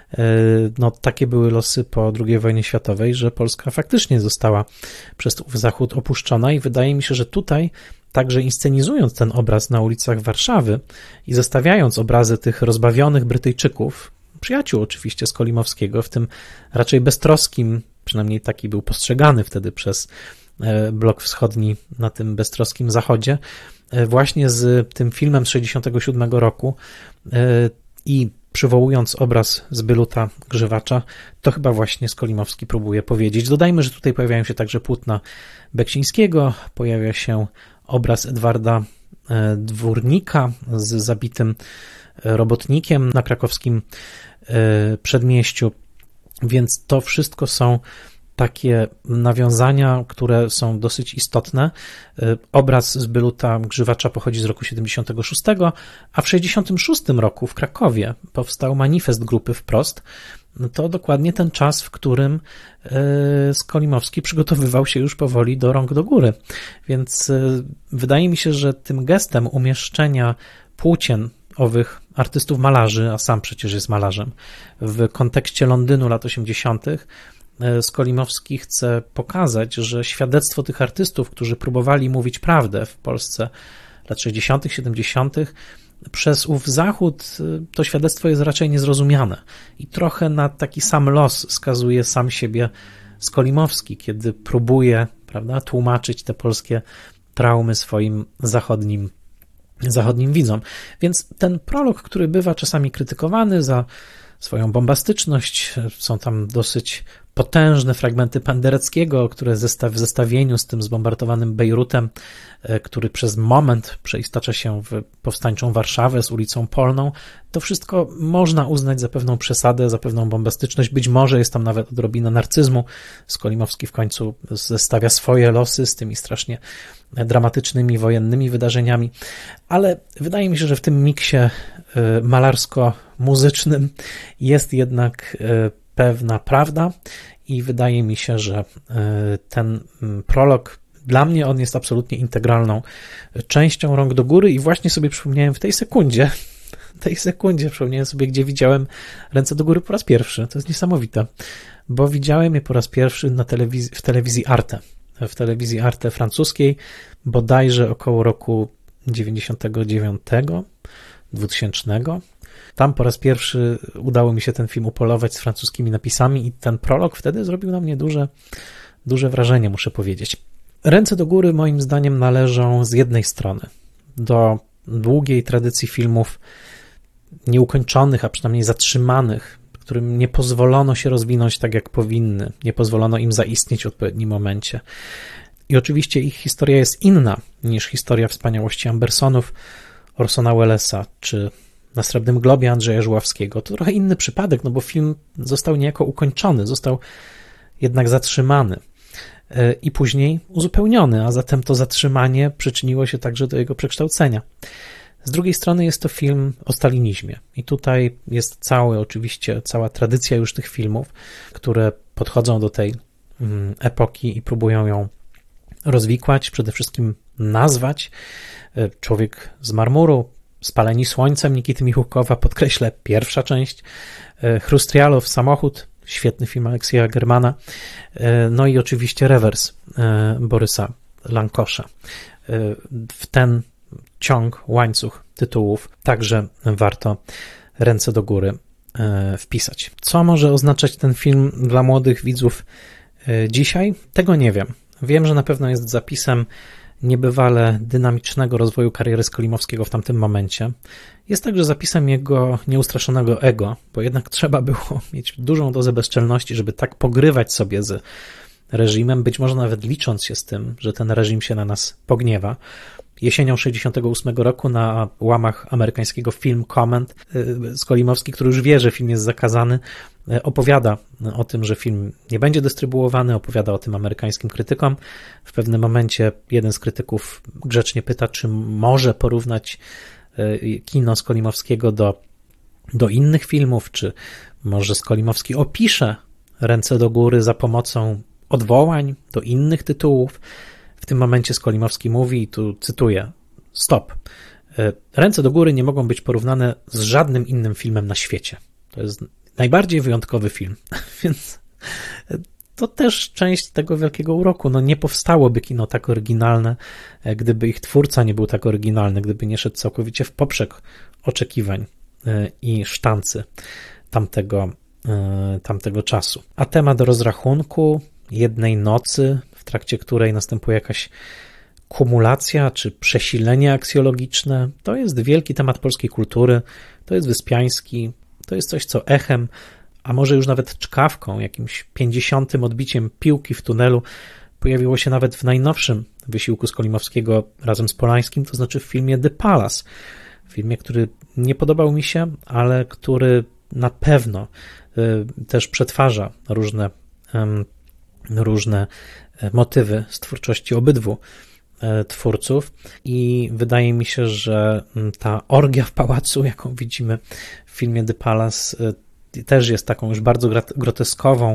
No, takie były losy po drugiej wojnie światowej, że Polska faktycznie została przez Zachód opuszczona i wydaje mi się, że tutaj także inscenizując ten obraz na ulicach Warszawy i zostawiając obrazy tych rozbawionych Brytyjczyków, przyjaciół oczywiście Skolimowskiego, w tym raczej beztroskim, przynajmniej taki był postrzegany wtedy przez blok wschodni na tym beztroskim zachodzie, właśnie z tym filmem z sześćdziesiątego siódmego roku i przywołując obraz Zbyluta Grzywacza, to chyba właśnie Skolimowski próbuje powiedzieć. Dodajmy, że tutaj pojawiają się także płótna Beksińskiego, pojawia się obraz Edwarda Dwórnika z zabitym robotnikiem na krakowskim przedmieściu, więc to wszystko są takie nawiązania, które są dosyć istotne. Obraz Zbyluta Grzywacza pochodzi z roku siedemdziesiątego szóstego, a w sześćdziesiątym szóstym roku w Krakowie powstał manifest grupy Wprost. To dokładnie ten czas, w którym Skolimowski przygotowywał się już powoli do Rąk do góry. Więc wydaje mi się, że tym gestem umieszczenia płócien owych artystów malarzy, a sam przecież jest malarzem, w kontekście Londynu lat osiemdziesiątych, Skolimowski chce pokazać, że świadectwo tych artystów, którzy próbowali mówić prawdę w Polsce lat sześćdziesiątych, siedemdziesiątych, przez ów Zachód to świadectwo jest raczej niezrozumiane. I trochę na taki sam los skazuje sam siebie Skolimowski, kiedy próbuje, prawda, tłumaczyć te polskie traumy swoim zachodnim, zachodnim widzom. Więc ten prolog, który bywa czasami krytykowany za swoją bombastyczność, są tam dosyć potężne fragmenty Pendereckiego, które zestaw, w zestawieniu z tym zbombardowanym Bejrutem, który przez moment przeistacza się w powstańczą Warszawę z ulicą Polną, to wszystko można uznać za pewną przesadę, za pewną bombastyczność. Być może jest tam nawet odrobina narcyzmu. Skolimowski w końcu zestawia swoje losy z tymi strasznie dramatycznymi, wojennymi wydarzeniami, ale wydaje mi się, że w tym miksie malarsko-muzycznym jest jednak pewna prawda i wydaje mi się, że ten prolog, dla mnie on jest absolutnie integralną częścią Rąk do góry i właśnie sobie przypomniałem w tej sekundzie, w tej sekundzie przypomniałem sobie, gdzie widziałem Ręce do góry po raz pierwszy. To jest niesamowite, bo widziałem je po raz pierwszy na telewizji, w telewizji Arte, w telewizji Arte francuskiej, bodajże około roku dziewięćdziesiątego dziewiątego, dwutysięcznego. Tam po raz pierwszy udało mi się ten film upolować z francuskimi napisami i ten prolog wtedy zrobił na mnie duże, duże wrażenie, muszę powiedzieć. Ręce do góry moim zdaniem należą z jednej strony do długiej tradycji filmów nieukończonych, a przynajmniej zatrzymanych, którym nie pozwolono się rozwinąć tak, jak powinny, nie pozwolono im zaistnieć w odpowiednim momencie. I oczywiście ich historia jest inna niż historia wspaniałości Ambersonów, Orsona Wellesa czy Na Srebrnym Globie Andrzeja Żuławskiego. To trochę inny przypadek, no bo film został niejako ukończony, został jednak zatrzymany i później uzupełniony, a zatem to zatrzymanie przyczyniło się także do jego przekształcenia. Z drugiej strony jest to film o stalinizmie i tutaj jest całe, oczywiście cała tradycja już tych filmów, które podchodzą do tej epoki i próbują ją rozwikłać, przede wszystkim nazwać. Człowiek z marmuru, Spaleni słońcem Nikity Michałkowa, podkreślę, pierwsza część. Chrustrialow, Samochód, świetny film Aleksieja Germana. No i oczywiście Rewers Borysa Lankosza. W ten ciąg, łańcuch tytułów także warto Ręce do góry wpisać. Co może oznaczać ten film dla młodych widzów dzisiaj? Tego nie wiem. Wiem, że na pewno jest zapisem niebywale dynamicznego rozwoju kariery Skolimowskiego w tamtym momencie. Jest także zapisem jego nieustraszonego ego, bo jednak trzeba było mieć dużą dozę bezczelności, żeby tak pogrywać sobie z reżimem, być może nawet licząc się z tym, że ten reżim się na nas pogniewa. Jesienią sześćdziesiątego ósmego roku na łamach amerykańskiego Film Comment Skolimowski, który już wie, że film jest zakazany, opowiada o tym, że film nie będzie dystrybuowany, opowiada o tym amerykańskim krytykom. W pewnym momencie jeden z krytyków grzecznie pyta, czy może porównać kino Skolimowskiego do, do innych filmów, czy może Skolimowski opisze Ręce do góry za pomocą odwołań do innych tytułów. W tym momencie Skolimowski mówi, i tu cytuję, stop, Ręce do góry nie mogą być porównane z żadnym innym filmem na świecie. To jest najbardziej wyjątkowy film, więc to też część tego wielkiego uroku. No nie powstałoby kino tak oryginalne, gdyby ich twórca nie był tak oryginalny, gdyby nie szedł całkowicie w poprzek oczekiwań i sztancy tamtego, tamtego czasu. A temat rozrachunku jednej nocy, w trakcie której następuje jakaś kumulacja czy przesilenie aksjologiczne, to jest wielki temat polskiej kultury, to jest Wyspiański, to jest coś, co echem, a może już nawet czkawką, jakimś pięćdziesiątym odbiciem piłki w tunelu pojawiło się nawet w najnowszym wysiłku Skolimowskiego razem z Polańskim, to znaczy w filmie The Palace, w filmie, który nie podobał mi się, ale który na pewno y, też przetwarza różne y, różne motywy z twórczości obydwu twórców i wydaje mi się, że ta orgia w pałacu, jaką widzimy w filmie The Palace, też jest taką już bardzo groteskową,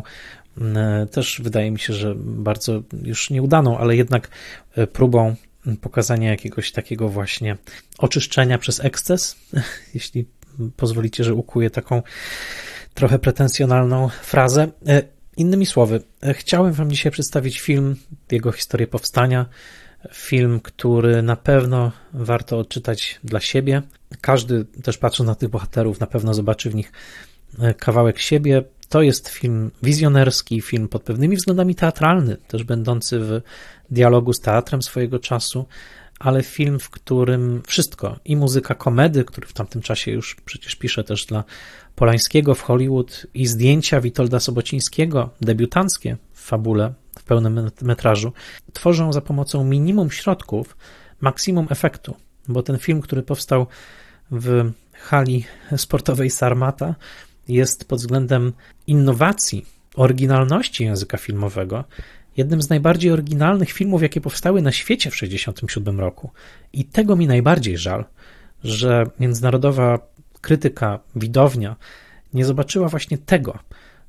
też wydaje mi się, że bardzo już nieudaną, ale jednak próbą pokazania jakiegoś takiego właśnie oczyszczenia przez eksces, jeśli pozwolicie, że ukuję taką trochę pretensjonalną frazę. Innymi słowy, chciałem wam dzisiaj przedstawić film, jego historię powstania, film, który na pewno warto odczytać dla siebie. Każdy też patrząc na tych bohaterów na pewno zobaczy w nich kawałek siebie. To jest film wizjonerski, film pod pewnymi względami teatralny, też będący w dialogu z teatrem swojego czasu, ale film, w którym wszystko, i muzyka komedy, który w tamtym czasie już przecież pisze też dla Polańskiego w Hollywood, i zdjęcia Witolda Sobocińskiego, debiutanckie w fabule, w pełnym metrażu, tworzą za pomocą minimum środków maksimum efektu, bo ten film, który powstał w hali sportowej Sarmata, jest pod względem innowacji, oryginalności języka filmowego jednym z najbardziej oryginalnych filmów, jakie powstały na świecie w sześćdziesiątym siódmym roku. I tego mi najbardziej żal, że międzynarodowa krytyka, widownia nie zobaczyła właśnie tego,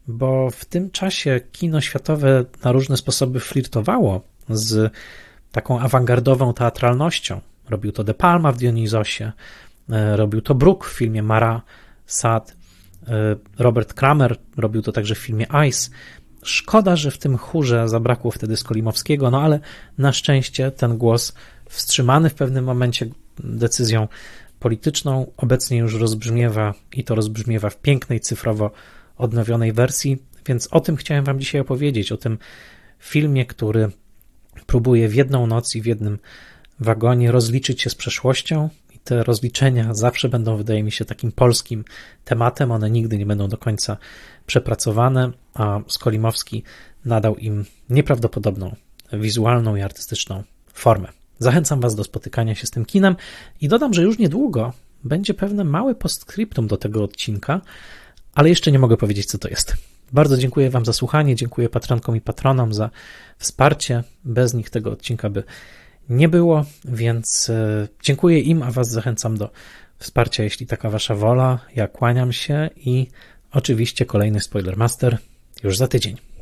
bo w tym czasie kino światowe na różne sposoby flirtowało z taką awangardową teatralnością. Robił to De Palma w Dionizosie, robił to Brook w filmie Mara Sad, Robert Kramer robił to także w filmie Ice. Szkoda, że w tym chórze zabrakło wtedy Skolimowskiego, no ale na szczęście ten głos, wstrzymany w pewnym momencie decyzją polityczną, obecnie już rozbrzmiewa i to rozbrzmiewa w pięknej, cyfrowo odnowionej wersji, więc o tym chciałem wam dzisiaj opowiedzieć, o tym filmie, który próbuje w jedną noc i w jednym wagonie rozliczyć się z przeszłością i te rozliczenia zawsze będą, wydaje mi się, takim polskim tematem, one nigdy nie będą do końca przepracowane, a Skolimowski nadał im nieprawdopodobną wizualną i artystyczną formę. Zachęcam was do spotykania się z tym kinem i dodam, że już niedługo będzie pewne małe postscriptum do tego odcinka, ale jeszcze nie mogę powiedzieć, co to jest. Bardzo dziękuję wam za słuchanie, dziękuję patronkom i patronom za wsparcie. Bez nich tego odcinka by nie było, więc dziękuję im, a was zachęcam do wsparcia, jeśli taka wasza wola. Ja kłaniam się i oczywiście kolejny Spoilermaster już za tydzień.